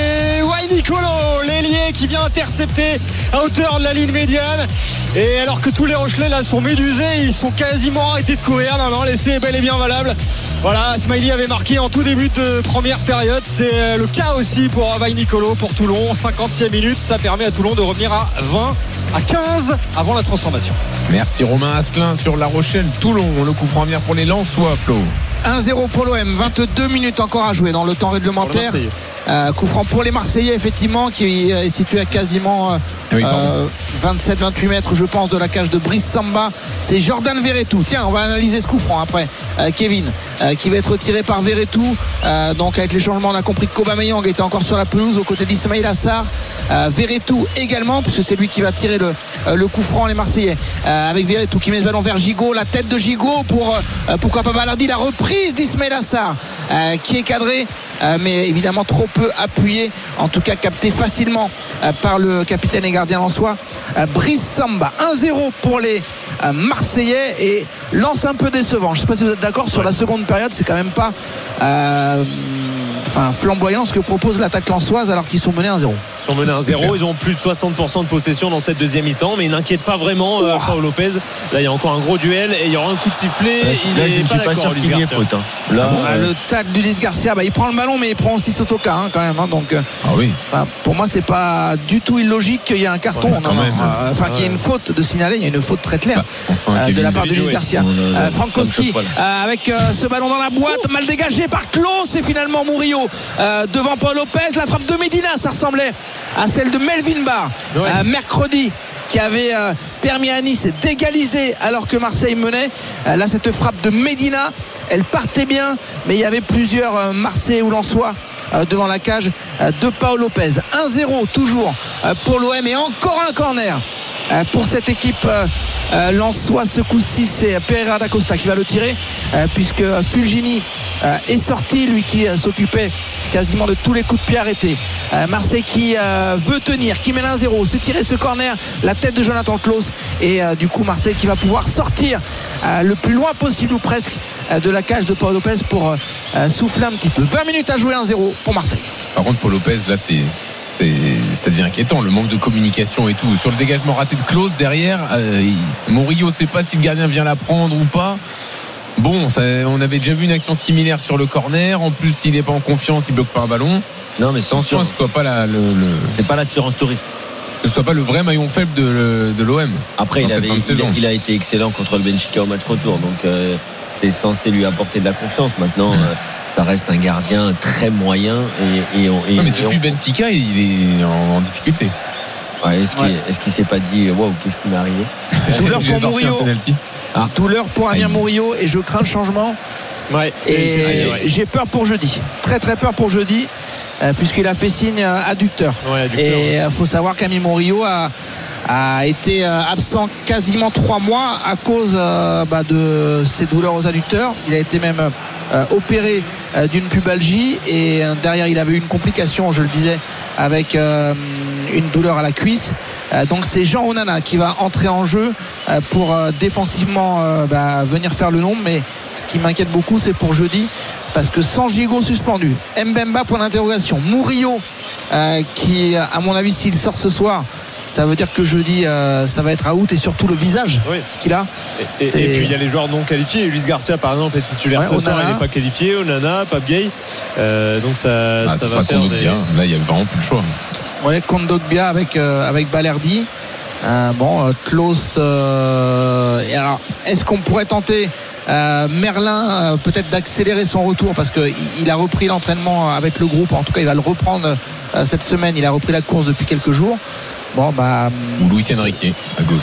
Wai Nicolo, l'ailier qui vient intercepter à hauteur de la ligne médiane. Et alors que tous les Rochelais là sont médusés, ils sont quasiment arrêtés de courir. Non, non, l'essai est bel et bien valable. Voilà, Smiley avait marqué en tout début de première période. C'est le cas aussi pour Wai Nicolo, pour Toulon. cinquantième minute, ça permet à Toulon de revenir à vingt, à quinze avant la transformation. Merci Romain Asselin sur La Rochelle, Toulon. Le coup franc venir pour les Lensois, Flo. un zéro pour l'O M, vingt-deux minutes encore à jouer dans le temps réglementaire. Euh, coup franc pour les Marseillais, effectivement, qui est situé à quasiment euh, Oui, pardon. euh, vingt-sept vingt-huit mètres, je pense, de la cage de Brice Samba. C'est Jordan Verretou. Tiens, on va analyser ce coup franc après. Euh, Kevin, euh, qui va être tiré par Verretou. Euh, donc, avec les changements, on a compris que Kobameyang était encore sur la pelouse aux côtés d'Ismaïla Sarr. Euh, Verretou également, puisque c'est lui qui va tirer le, euh, le coup franc, les Marseillais. Euh, avec Verretou qui met le ballon vers Gigot, la tête de Gigot pour euh, pourquoi pas Balardi, la reprise d'Ismaïla Sarr, euh, qui est cadré, euh, mais évidemment trop peu appuyé, en tout cas capté facilement euh, par le capitaine et gardien lensois euh, Brice Samba. un zéro pour les euh, Marseillais et lance un peu décevant. Je ne sais pas si vous êtes d'accord sur la seconde période, c'est quand même pas euh, enfin, flamboyant ce que propose l'attaque lensoise alors qu'ils sont menés un zéro. Ils sont menés un clair. zéro, ils ont plus de soixante pour cent de possession dans cette deuxième mi-temps, mais ils n'inquiètent pas vraiment euh, Paul Lopez. Là, il y a encore un gros duel et il y aura un coup de sifflet. Là, il là, est je ne pas suis pas d'accord, sûr Ulysse qu'il y ait Garcia. faute. hein. Là, Ah, euh, le tacle d'Ulysse Garcia, bah, il prend le ballon mais il prend aussi Sotoka hein, quand même hein, donc euh, Ah oui. bah, pour moi c'est pas du tout illogique qu'il y ait un carton. Ouais, Non, quand non, même. euh, enfin qu'il y ait une faute de signaler, il y a une faute très claire. Bah, enfin, Euh, Kevin, de la part vous de avez Luis joué. Garcia. Non, non, non, Euh, ça me Frankowski choque pas, là. euh, avec euh, ce ballon dans la boîte, mal dégagé par Klaus, c'est finalement Murillo euh, devant Paul Lopez. La frappe de Medina, ça ressemblait à celle de Melvin Barr Ouais. euh, mercredi, qui avait euh, permis à Nice d'égaliser alors que Marseille menait. Euh, là, cette frappe de Medina, elle partait bien, mais il y avait plusieurs euh, Marseillais ou Lensois euh, devant la cage euh, de Paul Lopez. un zéro toujours euh, pour l'O M et encore un corner euh, pour cette équipe euh, euh, lensois. Ce coup-ci, c'est Pereira da Costa qui va le tirer euh, puisque Fulgini euh, est sorti, lui qui euh, s'occupait quasiment de tous les coups de pied arrêtés. Euh, Marseille qui euh, veut tenir, qui mène un zéro, c'est tiré ce corner, la tête de Jonathan Klaus et euh, du coup Marseille qui va pouvoir sortir euh, le plus loin possible ou presque euh, de la cage de Paul Lopez pour euh, euh, souffler un petit peu. vingt minutes à jouer, un zéro pour Marseille. Par contre, Paul Lopez, là, c'est. C'est, ça devient inquiétant, le manque de communication et tout. Sur le dégagement raté de Klaus derrière, euh, il, Murillo ne sait pas si le gardien vient la prendre ou pas. Bon, ça, on avait déjà vu une action similaire sur le corner. En plus, s'il n'est pas en confiance, il bloque pas un ballon. non, mais c'est Attention, sûr, que ce soit pas la, le, le, c'est pas l'assurance touriste. que ce soit pas le vrai maillon faible de, de l'O M. Après, Dans il, cette avait, fin de il, a, saison. il a été excellent contre le Benfica au match retour, donc euh, c'est censé lui apporter de la confiance. Maintenant, euh, ça reste un gardien très moyen et, et, on, et, Non, mais et depuis Benfica, il est en, en difficulté. on- ouais, est-ce qu'il Ouais. est-ce qu'il s'est pas dit waouh, qu'est-ce qui m'est arrivé? Douleur J'ai pour sorti un Murillo. penalty. Ah, douleur pour Amir Aïe. Murillo et je crains le changement. Ouais, c'est- Et c'est- ouais. j'ai peur pour jeudi. Très très peur pour jeudi. euh, Puisqu'il a fait signe euh, adducteur. Ouais, adducteur, Et ouais. il faut savoir qu'Amir Murillo a, a été euh, absent quasiment trois mois à cause euh, bah, de ses douleurs aux adducteurs. Il a été même euh, opéré euh, d'une pubalgie et euh, derrière il avait eu une complication, je le disais, avec euh, une douleur à la cuisse. Euh, donc c'est Jean Onana qui va entrer en jeu euh, pour euh, défensivement euh, bah, venir faire le nombre. Mais ce qui m'inquiète beaucoup, c'est pour jeudi, parce que sans Gigot suspendu, Mbemba point d'interrogation, Murillo euh, qui, à mon avis, s'il sort ce soir, ça veut dire que jeudi euh, ça va être out, et surtout le visage oui. qu'il a. Et, et, et puis il y a les joueurs non qualifiés. Luis Garcia par exemple est titulaire ouais, ce soir, il n'est pas qualifié. Onana, Pape Gueye, euh, donc ça, ah, ça va faire des... Là il y a vraiment plus le choix. Ouais, Kondogbia avec euh, avec Balerdi. Euh, bon, euh, Klaus. Euh, et alors, est-ce qu'on pourrait tenter euh, Merlin euh, peut-être d'accélérer son retour, parce que il a repris l'entraînement avec le groupe. En tout cas, il va le reprendre euh, cette semaine. Il a repris la course depuis quelques jours. Bon, bah. Ou Luis Enrique à gauche.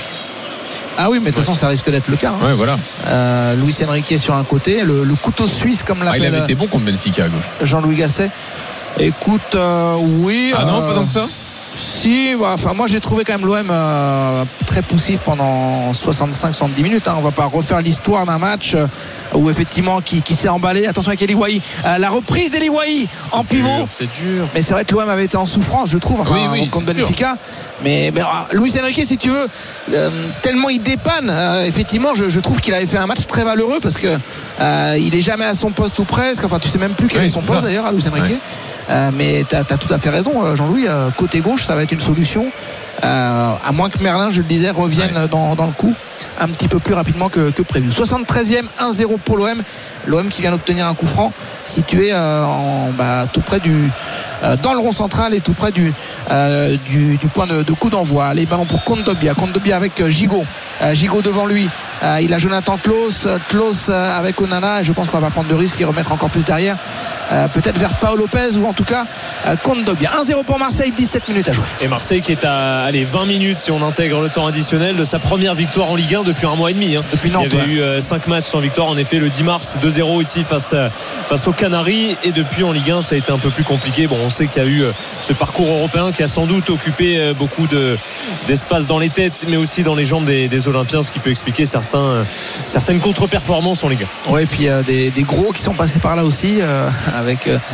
Ah oui, mais de toute ouais. façon, ça risque d'être le cas. Hein. Ouais, voilà. Euh, Luis Enrique sur un côté, le, le couteau suisse, comme l'appelle. Ah, il avait été bon contre Benfica à gauche. Jean-Louis Gasset. Écoute, euh, oui. Ah non, euh, pas tant que ça. Si, bah, enfin moi j'ai trouvé quand même l'O M euh, très poussif pendant soixante-cinq à soixante-dix minutes. Hein. On va pas refaire l'histoire d'un match euh, où effectivement qui, qui s'est emballé. Attention avec Eli Wahi, euh, la reprise d'Eli Wahi en pivot. C'est dur. Mais c'est vrai que l'O M avait été en souffrance, je trouve, enfin, oui, oui, contre Benfica. Mais, mais alors, Luis Enrique, si tu veux, euh, tellement il dépanne. Euh, effectivement, je, je trouve qu'il avait fait un match très valeureux, parce que euh, il est jamais à son poste ou presque. Enfin, tu sais même plus quel oui, est son poste ça. D'ailleurs, à Luis Enrique. Ouais. Euh, mais tu as tout à fait raison, Jean-Louis. Euh, côté gauche, ça va être une solution. Euh, à moins que Merlin, je le disais, revienne ouais. dans, dans le coup un petit peu plus rapidement que, que prévu. soixante-treizième, un zéro pour l'O M. L'O M qui vient d'obtenir un coup franc situé euh, en, bah, tout près du euh, dans le rond central et tout près du, euh, du, du point de, de coup d'envoi. Les ballons pour Kondogbia. Kondogbia avec euh, Gigot. Euh, Gigot devant lui. Euh, il a Jonathan Klaus. Klaus euh, avec Onana. Et je pense qu'on va prendre de risques et remettre encore plus derrière. Euh, peut-être vers Paul Lopez ou en tout cas euh, Kondogbia. un zéro pour Marseille, dix-sept minutes à jouer. Et Marseille qui est à allez, vingt minutes, si on intègre le temps additionnel, de sa première victoire en Ligue un depuis un mois et demi. Hein. Depuis Nantes, il y avait ouais. eu euh, cinq matchs sans victoire, en effet, le dix mars, deux zéro ici face, euh, face aux Canaries. Et depuis en Ligue un, ça a été un peu plus compliqué. Bon, on sait qu'il y a eu euh, ce parcours européen qui a sans doute occupé euh, beaucoup de, d'espace dans les têtes, mais aussi dans les jambes des, des Olympiens, ce qui peut expliquer certains, euh, certaines contre-performances en Ligue un. Oui, et puis euh, des, des gros qui sont passés par là aussi, euh, avec euh,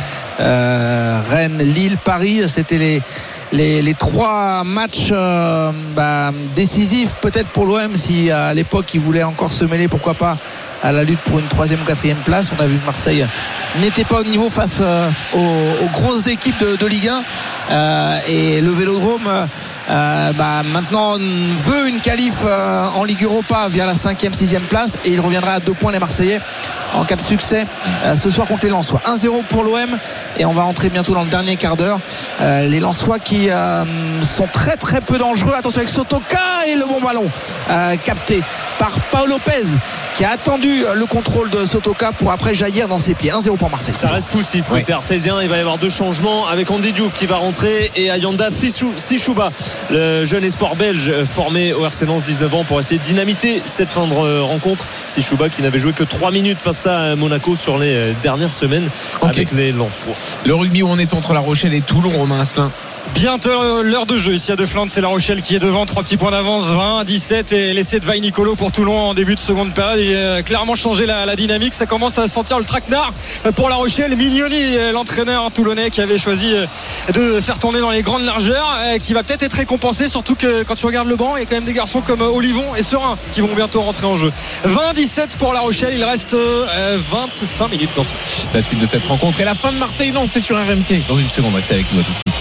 euh, Rennes, Lille, Paris. C'était les Les, les trois matchs euh, bah, décisifs peut-être pour l'O M, si à l'époque il voulait encore se mêler, pourquoi pas, à la lutte pour une troisième ou quatrième place. On a vu que Marseille n'était pas au niveau face euh, aux, aux grosses équipes de, de Ligue un, euh, et le Vélodrome euh, bah, maintenant veut une qualif euh, en Ligue Europa via la cinquième, sixième place, et il reviendra à deux points les Marseillais en cas de succès euh, ce soir contre les Lensois. un zéro pour l'O M, et on va entrer bientôt dans le dernier quart d'heure. Euh, les Lensois qui euh, sont très très peu dangereux. Attention avec Sotoka, et le bon ballon euh, capté par Paul Lopez, qui a attendu le contrôle de Sotoka pour après jaillir dans ses pieds. un zéro pour Marseille. Ça reste poussif côté oui. artésien. Il va y avoir deux changements avec Andy Diouf qui va rentrer et Ayanda Sichouba, le jeune espoir belge formé au R C Lens, dix-neuf ans, pour essayer de dynamiter cette fin de rencontre. Sichouba qui n'avait joué que trois minutes face à Monaco sur les dernières semaines okay. avec les Lensois. Le rugby où on est entre La Rochelle et Toulon, Romain Asselin. Bientôt l'heure de jeu ici à De Flandre, c'est La Rochelle qui est devant, trois petits points d'avance, vingt à dix-sept, et l'essai de Vaille Nicolo pour Toulon en début de seconde période. Il a clairement changé la, la dynamique, ça commence à sentir le traquenard pour La Rochelle. Mignoni, l'entraîneur toulonnais qui avait choisi de faire tourner dans les grandes largeurs, qui va peut-être être récompensé, surtout que quand tu regardes le banc, il y a quand même des garçons comme Olivon et Serein qui vont bientôt rentrer en jeu. vingt à dix-sept pour La Rochelle, il reste vingt-cinq minutes dans ce match. La suite de cette rencontre et la fin de Marseille-Lens, c'est sur R M C. Dans une seconde, restez avec nous à tout de suite.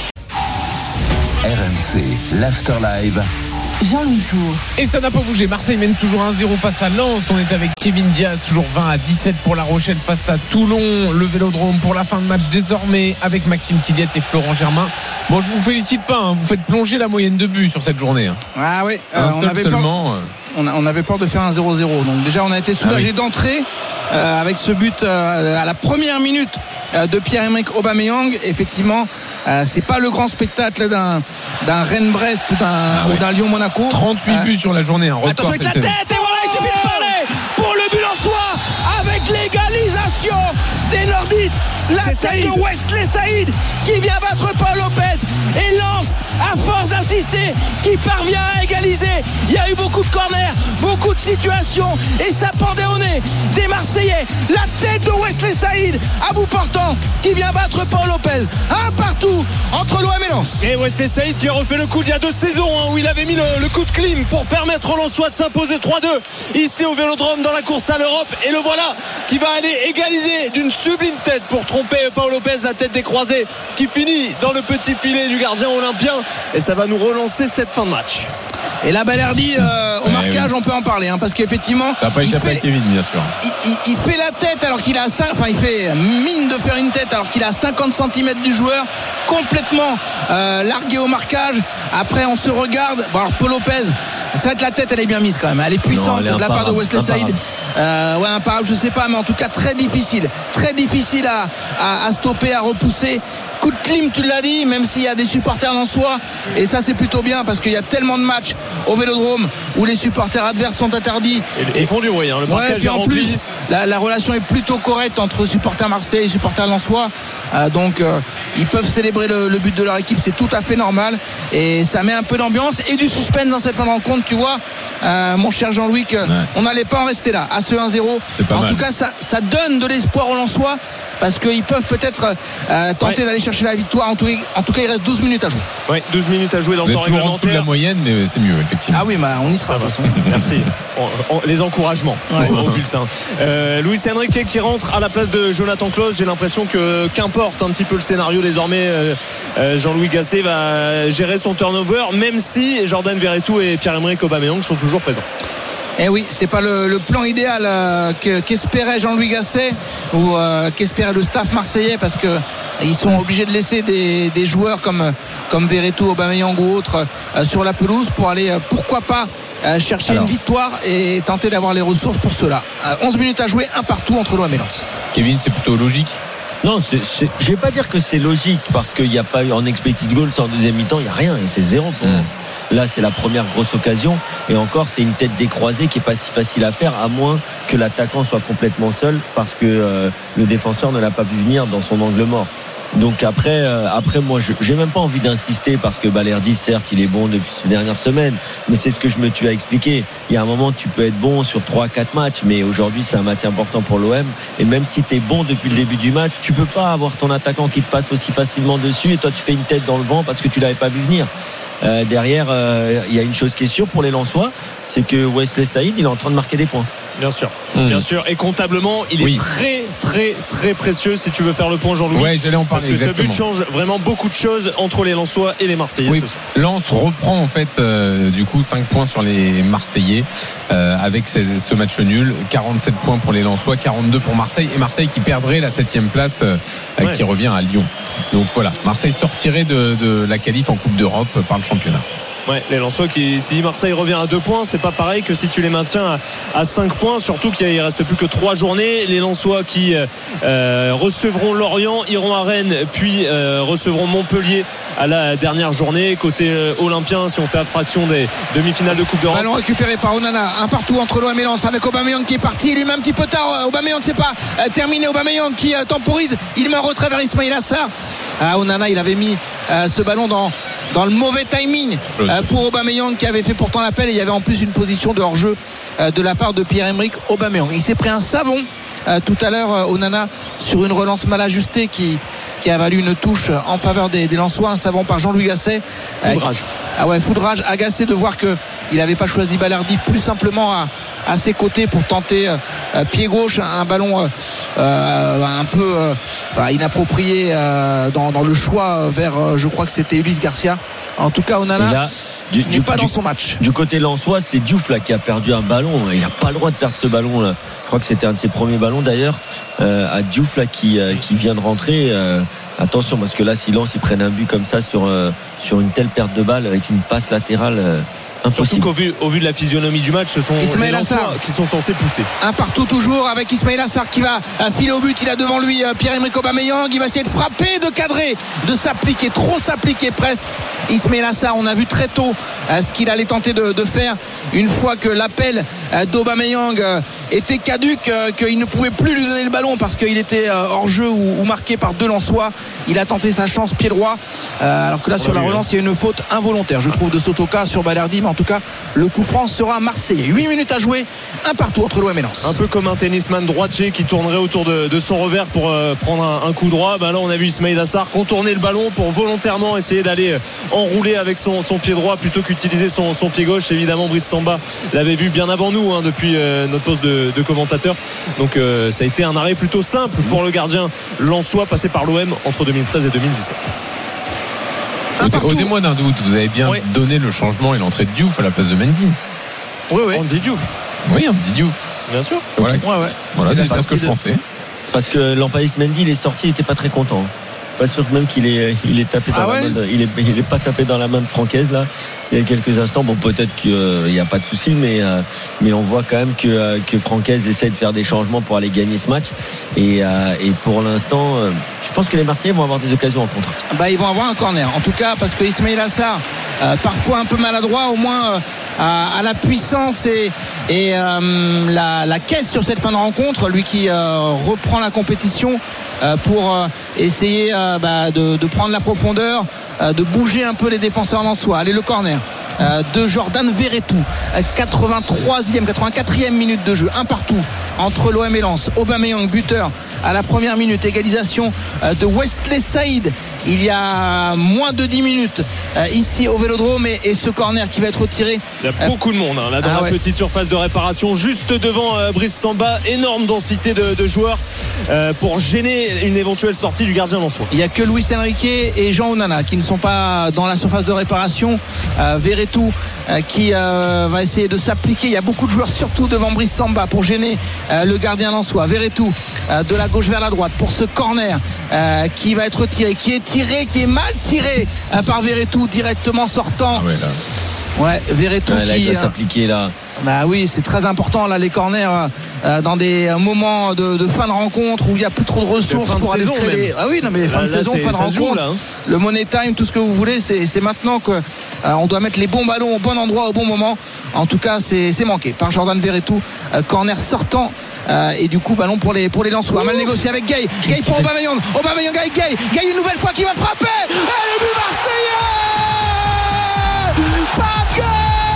R M C, l'Afterlive. Jean-Louis Tour. Et ça n'a pas bougé. Marseille mène toujours un zéro face à Lens. On est avec Kevin Diaz, toujours vingt à dix-sept pour La Rochelle face à Toulon. Le Vélodrome pour la fin de match désormais avec Maxime Tilliette et Florent Germain. Bon, je vous félicite pas, hein. Vous faites plonger la moyenne de buts sur cette journée. Hein. Ah oui, euh, un on seul avait seulement. Peur, on, a, on avait peur de faire un zéro zéro. Donc déjà, on a été soulagé ah oui. d'entrer euh, avec ce but euh, à la première minute euh, de Pierre-Emerick Aubameyang. Effectivement, euh, c'est pas le grand spectacle d'un, d'un Rennes-Brest ou d'un, ah oui. ou d'un Lyon-Monaco. trente-huit euh, buts sur la journée. Un attention avec la tête, et voilà, il suffit de parler pour le but en soi avec l'égalisation des Nordistes. La c'est tête Saïd. de Wesley Saïd qui vient battre Paul Lopez, et Lens, à force d'insister, qui parvient à égaliser. Il y a eu beaucoup de corners, beaucoup de situations, et ça pendait au nez des Marseillais. La tête de Wesley Saïd à bout portant qui vient battre Paul Lopez. Un partout entre l'O M et Lens. Lens. Et Wesley Saïd qui a refait le coup d'il y a deux saisons hein, où il avait mis le, le coup de clim pour permettre aux Lensois de s'imposer trois deux ici au Vélodrome dans la course à l'Europe. Et le voilà qui va aller égaliser d'une sublime tête pour tromper Paul Lopez, la tête des croisés qui finit dans le petit filet du gardien olympien. Et ça va nous relancer cette fin de match. Et là, Balerdi, euh, au Ouais, marquage, oui. on peut en parler, hein, parce qu'effectivement, Ça n'a pas il échappé à fait, Kevin, bien sûr. il, il- il fait la tête alors qu'il a cinq, enfin il fait mine de faire une tête alors qu'il a cinquante centimètres du joueur, complètement euh, largué au marquage. Après, on se regarde. Bon, alors Paul Lopez, c'est vrai que la tête, elle est bien mise quand même. Elle est puissante Non, elle est de la part de imparable, Wesley Saïd. imparable. Euh, ouais, imparable, je sais pas, mais en tout cas très difficile, très difficile à, à, à stopper, à repousser. Coup de clim, tu l'as dit, même s'il y a des supporters lensois, et ça c'est plutôt bien parce qu'il y a tellement de matchs au Vélodrome où les supporters adverses sont interdits. Et ils font du bruit, hein. Le Ouais, marquage puis est en rempli. plus, la, la relation est plutôt correcte entre supporters marseillais et supporters lensois. Euh, donc, euh, ils peuvent célébrer le, le but de leur équipe, c'est tout à fait normal. Et ça met un peu d'ambiance et du suspense dans cette fin de rencontre. Tu vois, euh, mon cher Jean-Louis, que on n'allait pas en rester là, à ce un zéro. C'est pas En mal. tout cas, ça, ça donne de l'espoir aux Lensois parce qu'ils peuvent peut-être euh, tenter Ouais. d'aller chercher la victoire. En tout, en tout cas, il reste douze minutes à jouer. Ouais, douze minutes à jouer dans Vous le êtes temps toujours en dessous de la réglementaire. moyenne, mais c'est mieux, effectivement. Ah oui, bah, on y sera de toute façon. Merci. On- on- les encouragements Ouais. au, au bulletin. Euh, Luis Enrique qui rentre à la place de Jonathan Klaus. J'ai l'impression que qu'importe un petit peu le scénario désormais, euh, euh, Jean-Louis Gasset va gérer son turnover, même si Jordan Verretou et Pierre-Emerick Aubameyang sont toujours présents. Eh oui, c'est pas le, le plan idéal euh, que- qu'espérait Jean-Louis Gasset ou euh, qu'espérait le staff marseillais parce que ils sont obligés de laisser des, des joueurs comme comme Verretou, Aubameyang ou autres euh, sur la pelouse pour aller euh, pourquoi pas euh, chercher Alors. une victoire et tenter d'avoir les ressources pour cela. Euh, onze minutes à jouer, un partout entre l'O M et Lens. Kevin, c'est plutôt logique. Non, c'est, c'est, je vais pas dire que c'est logique parce qu'il n'y a pas eu en expected goals en deuxième mi-temps, il n'y a rien et c'est zéro pour moi. Là, c'est la première grosse occasion et encore, c'est une tête décroisée qui est pas si facile à faire à moins que l'attaquant soit complètement seul parce que euh, le défenseur ne l'a pas vu venir dans son angle mort. Donc après, euh, après moi, je, j'ai même pas envie d'insister parce que Balerdi, certes, il est bon depuis ces dernières semaines, mais c'est ce que je me tue à expliquer. Il y a un moment, tu peux être bon sur trois quatre matchs, mais aujourd'hui, c'est un match important pour l'O M. Et même si tu es bon depuis le début du match, tu peux pas avoir ton attaquant qui te passe aussi facilement dessus et toi, tu fais une tête dans le vent parce que tu l'avais pas vu venir. Euh, derrière, euh, il y a une chose qui est sûre pour les Lensois, c'est que Wesley Saïd, il est en train de marquer des points. Bien sûr, Mmh. bien sûr. Et comptablement, il Oui. est très, très, très précieux si tu veux faire le point, Jean-Louis. Ouais, j'allais en Parce parler. que ce exactement. but change vraiment beaucoup de choses entre les Lensois et les Marseillais Oui, ce soir. Lens reprend en fait euh, du coup cinq points sur les Marseillais euh, avec ce, ce match nul, quarante-sept points pour les Lensois, quarante-deux pour Marseille et Marseille qui perdrait la septième place euh, Ouais. qui revient à Lyon. Donc voilà, Marseille sortirait de, de la qualif en Coupe d'Europe par le championnat. Ouais, les Lensois qui, si Marseille revient à deux points, c'est pas pareil que si tu les maintiens à, à cinq points, surtout qu'il ne reste plus que trois journées. Les Lensois qui euh, recevront Lorient, iront à Rennes, puis euh, recevront Montpellier à la dernière journée. Côté euh, olympien, si on fait abstraction des demi-finales de Coupe d'Europe. Ballon récupéré par Onana, un partout entre l'O M et Lens avec Aubameyang qui est parti, il lui met un petit peu tard. Aubameyang c'est pas euh, terminé, Aubameyang qui euh, temporise, il met un retrait vers Ismail Assar. Ah, Onana il avait mis euh, ce ballon dans, dans le mauvais timing euh, pour Aubameyang qui avait fait pourtant l'appel et il y avait en plus une position de hors-jeu euh, de la part de Pierre-Emerick Aubameyang. Il s'est pris un savon euh, tout à l'heure euh, Onana sur une relance mal ajustée qui, qui a valu une touche en faveur des, des Lensois, un savon par Jean-Louis Gasset. Foudrage. Ah ouais, foudrage, agacé de voir que il n'avait pas choisi Balerdi plus simplement à, à ses côtés pour tenter euh, pied gauche un ballon euh, euh, un peu euh, enfin, inapproprié euh, dans, dans le choix vers euh, je crois que c'était Ulysse Garcia. En tout cas Onana Et là, du, qui n'est du, pas du- dans son match. du côté lensois, c'est Diouf là qui a perdu un ballon. Il n'a pas le droit de perdre ce ballon là. Je crois que c'était un de ses premiers ballons d'ailleurs euh, à Diouf là qui, euh, qui vient de rentrer. Euh, attention parce que là, si Lens ils prennent un but comme ça sur, euh, sur une telle perte de balle avec une passe latérale, euh, Surtout impossible. qu'au vu, au vu de la physionomie du match, ce sont Ismaël les Lensois Assar. qui sont censés pousser. Un partout toujours avec Ismail Assar qui va euh, filer au but. Il a devant lui euh, Pierre-Emerick Aubameyang. Il va essayer de frapper, de cadrer, de s'appliquer, trop s'appliquer presque. Ismail Assar, on a vu très tôt euh, ce qu'il allait tenter de, de faire une fois que l'appel euh, d'Aubameyang euh, était caduque, euh, qu'il ne pouvait plus lui donner le ballon parce qu'il était euh, hors jeu ou, ou marqué par deux Lensois. Il a tenté sa chance pied droit, euh, alors que là sur la relance il y a une faute involontaire, je trouve, de Sotoka sur Balerdi, mais en tout cas Le coup franc sera marseillais. huit minutes à jouer, un partout entre l'O M et Lens. Un peu comme un tennisman droitier qui tournerait autour de, de son revers pour euh, prendre un, un coup droit. Ben là on a vu Ismaïla Sarr contourner le ballon pour volontairement essayer d'aller euh, enrouler avec son, son pied droit plutôt qu'utiliser son, son pied gauche. Évidemment Brice Samba l'avait vu bien avant nous hein, depuis euh, notre poste de, de commentateur. Donc euh, ça a été un arrêt plutôt simple pour le gardien lensois passé par l'O M entre deux mille treize et deux mille dix-sept. Ôtez-moi d'un doute, vous avez bien oui. donné le changement et l'entrée de Diouf à la place de Mendy. Oui, oui. Andy Diouf. Oui, Andy Diouf. Bien sûr. Voilà, ouais, ouais. voilà c'est ça ce que je de... pensais. Parce que Lampaïs Mendy, il est sorti, il n'était pas très content. Pas sûr même qu'il est, il est tapé dans ah la ouais main de, il est, il est pas tapé dans la main de Francaise là. Il y a quelques instants, bon peut-être qu'il n'y a pas de souci, mais euh, mais on voit quand même que euh, que Francaise essaie de faire des changements pour aller gagner ce match. Et euh, et pour l'instant, euh, je pense que les Marseillais vont avoir des occasions en contre. Bah ils vont avoir un corner. En tout cas parce que Ismaïla Sarr, euh, parfois un peu maladroit, au moins euh, à, à la puissance et et euh, la, la caisse sur cette fin de rencontre, lui qui euh, reprend la compétition euh, pour euh, essayer euh, bah, de, de prendre la profondeur, euh, de bouger un peu les défenseurs lensois. Allez, le corner euh, de Jordan Verretou, quatre-vingt-troisième, quatre-vingt-quatrième minute de jeu, un partout entre l'O M et Lens. Aubameyang buteur à la première minute, égalisation euh, de Wesley Saïd il y a moins de dix minutes euh, ici au Vélodrome, et, et ce corner qui va être tiré. Il y a beaucoup de monde hein, là dans ah la ouais. petite surface de réparation juste devant euh, Brice Samba. Énorme densité de, de joueurs euh, pour gêner une éventuelle sortie du gardien lensois. Il n'y a que Luis Enrique et Jean Onana qui ne sont pas dans la surface de réparation. euh, Verretou euh, qui euh, va essayer de s'appliquer. Il y a beaucoup de joueurs surtout devant Brice Samba pour gêner euh, le gardien lensois. Verretou euh, de la gauche vers la droite pour ce corner euh, qui va être tiré, qui est tiré, qui est mal tiré euh, par Verretou, directement sortant. Ah ouais, là. Ouais, Verretou Ouais, là, qui il doit euh, s'appliquer là. Bah oui, c'est très important là les corners euh, dans des moments de, de fin de rencontre où il n'y a plus trop de ressources de pour aller se créer. même. Ah oui, non mais fin là, de là, saison, fin de ça rencontre. joue, là, hein. Le money time, tout ce que vous voulez, c'est, c'est maintenant que euh, on doit mettre les bons ballons au bon endroit au bon moment. En tout cas, c'est, c'est manqué par Jordan Verretou. Euh, corner sortant euh, et du coup ballon pour les pour les Lensois. Mal négocié avec Gay. Gay pour Aubameyang. Aubameyang avec Gay. Gay une nouvelle fois qui va frapper. Et le but marseillais. Pape Gay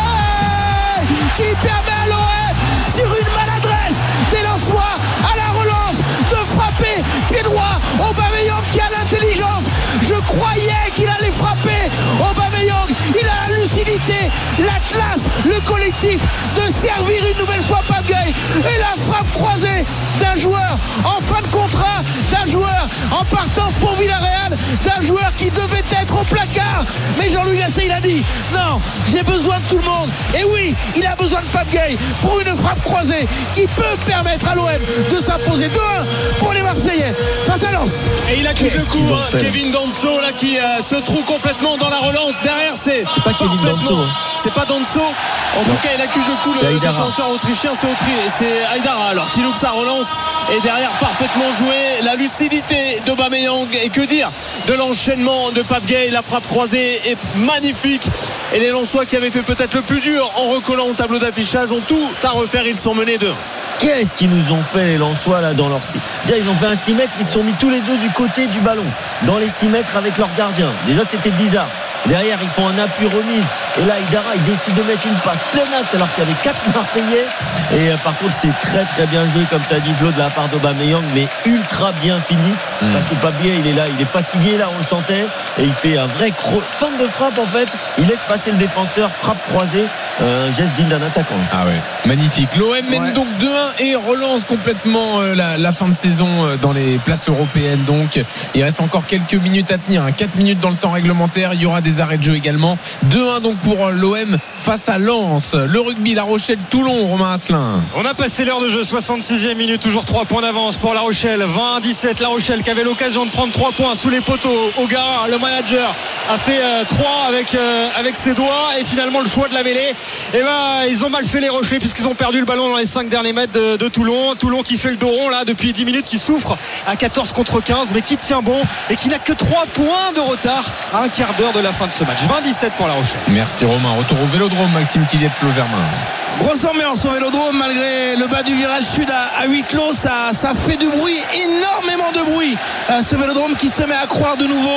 qui permet à l'O M sur une maladresse des Lensois à la relance de frapper pied droit. Aubameyang qui a l'intelligence, je croyais qu'il allait frapper. Aubameyang, il a la lucidité, la classe, le collectif de servir une nouvelle fois Pape Gay. Et la frappe croisée d'un joueur en fin de contrat, d'un joueur en partance pour Villarreal, d'un joueur qui devait être au placard. Mais Jean-Louis Gasset, il a dit non, j'ai besoin de tout le monde. Et oui, il a besoin de Pape Gay pour une frappe croisée qui peut permettre à l'O M de s'imposer deux un pour les Marseillais face à Lens. Et il accuse le coup hein, Kevin Danso là qui euh, se trouve complètement dans la relance. Derrière c'est, C'est pas Kevin Danso, hein. C'est pas Danso. En Non. tout cas il accuse le coup C'est le Aïdara. défenseur autrichien. C'est, Autri- c'est Aïdara alors qui loupe sa relance. Et derrière parfaitement joué. La lucidité d'Aubameyang. Et que dire de l'enchaînement de Pape Gay. La frappe croisée est magnifique. Et les Lensois qui avaient fait peut-être le plus dur en recollant au tableau d'affichage ont tout à refaire. Ils sont menés deux. Qu'est-ce qu'ils nous ont fait les Lensois là dans leur six. Déjà ils ont fait un six mètres, ils se sont mis tous les deux du côté du ballon dans les six mètres avec leur gardien. Déjà c'était bizarre. Derrière ils font un appui remise et là Aïdara il décide de mettre une passe plein axe alors qu'il y avait quatre Marseillais. Et euh, par contre c'est très très bien joué comme tu as dit Flo de la part d'Aubameyang, mais ultra bien fini mmh. parce que Pape Gay il est là, il est fatigué là, on le sentait, et il fait un vrai cro... fin de frappe en fait, il laisse passer le défenseur, frappe croisée, un geste digne d'un attaquant. Ah ouais, magnifique. L'O M mène Ouais. donc deux un et relance complètement euh, la, la fin de saison euh, dans les places européennes. Donc il reste encore quelques minutes à tenir, hein. quatre minutes dans le temps réglementaire, il y aura des arrêts de jeu également. deux un donc pour euh, l'O M face à Lens. Le rugby, La Rochelle, Toulon, Romain Asselin. On a passé l'heure de jeu, soixante-sixième minute, toujours trois points d'avance pour La Rochelle, vingt à dix-sept. La Rochelle qui avait l'occasion de prendre trois points sous les poteaux. Ogara, le manager, a fait euh, trois avec, euh, avec ses doigts, et finalement le choix de la mêlée. Et ben ils ont mal fait les Rochelais puisqu'ils ont perdu le ballon dans les cinq derniers mètres de, de Toulon. Toulon qui fait le dos rond là depuis dix minutes, qui souffre à quatorze contre quinze, mais qui tient bon et qui n'a que trois points de retard à un quart d'heure de la fin de ce match. vingt à dix-sept pour La Rochelle. Merci Romain. Retour au Vélodrome, Maxime Tillet, Flo Germain. Grosse ambiance au Vélodrome malgré le bas du virage sud à, à huis clos. Ça, ça fait du bruit, énormément de bruit. Euh, ce Vélodrome qui se met à croire de nouveau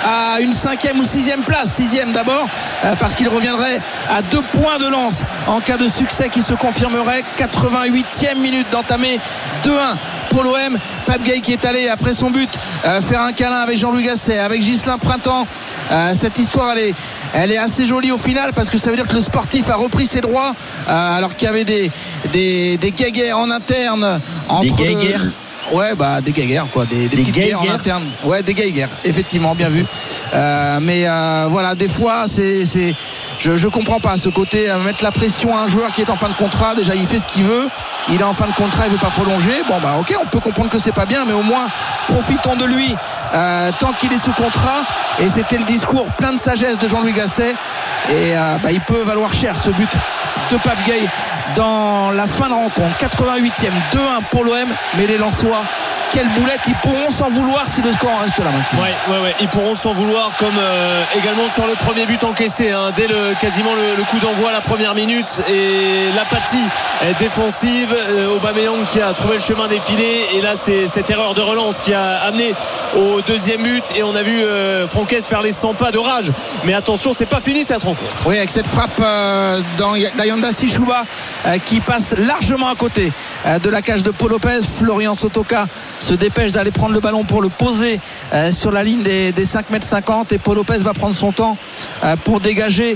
à une cinquième ou sixième place. Sixième d'abord euh, parce qu'il reviendrait à deux points de lance en cas de succès qui se confirmerait. quatre-vingt-huitième minute d'entamer deux un pour l'O M. Pape Gueye qui est allé après son but euh, faire un câlin avec Jean-Louis Gasset, avec Ghislain Printemps. Euh, cette histoire elle est, elle est assez jolie au final parce que ça veut dire que le sportif a repris ses droits euh, alors qu'il y avait des, des, des guéguerres en interne entre des guéguerres le... Ouais, bah des guéguerres quoi, des, des, des petites guerres en interne. Ouais, des guéguerres, effectivement, bien vu. Euh, mais euh, voilà, des fois, c'est, c'est, je, je comprends pas ce côté euh, mettre la pression à un joueur qui est en fin de contrat. Déjà, il fait ce qu'il veut. Il est en fin de contrat, il veut pas prolonger. Bon bah ok, on peut comprendre que c'est pas bien, mais au moins profitons de lui euh, tant qu'il est sous contrat. Et c'était le discours plein de sagesse de Jean-Louis Gasset. Et euh, bah, il peut valoir cher ce but de Pape Gueye dans la fin de rencontre. quatre-vingt-huitième, deux un pour l'O M, mais les Lensois, quelle boulette, ils pourront s'en vouloir si le score en reste là, Maxime. Ouais, ouais, ouais, ils pourront s'en vouloir comme euh, également sur le premier but encaissé hein, dès le, quasiment le, le coup d'envoi, la première minute, et l'apathie défensive. euh, Aubameyang qui a trouvé le chemin défilé, et là c'est cette erreur de relance qui a amené au deuxième but, et on a vu euh, Franquès faire les cent pas de rage. Mais attention, c'est pas fini cette rencontre. Oui, avec cette frappe euh, d'Ayanda Sichouba euh, qui passe largement à côté euh, de la cage de Paul Lopez. Florian Sotoka se dépêche d'aller prendre le ballon pour le poser euh, sur la ligne des, des cinq mètres cinquante, et Paul Lopez va prendre son temps euh, pour dégager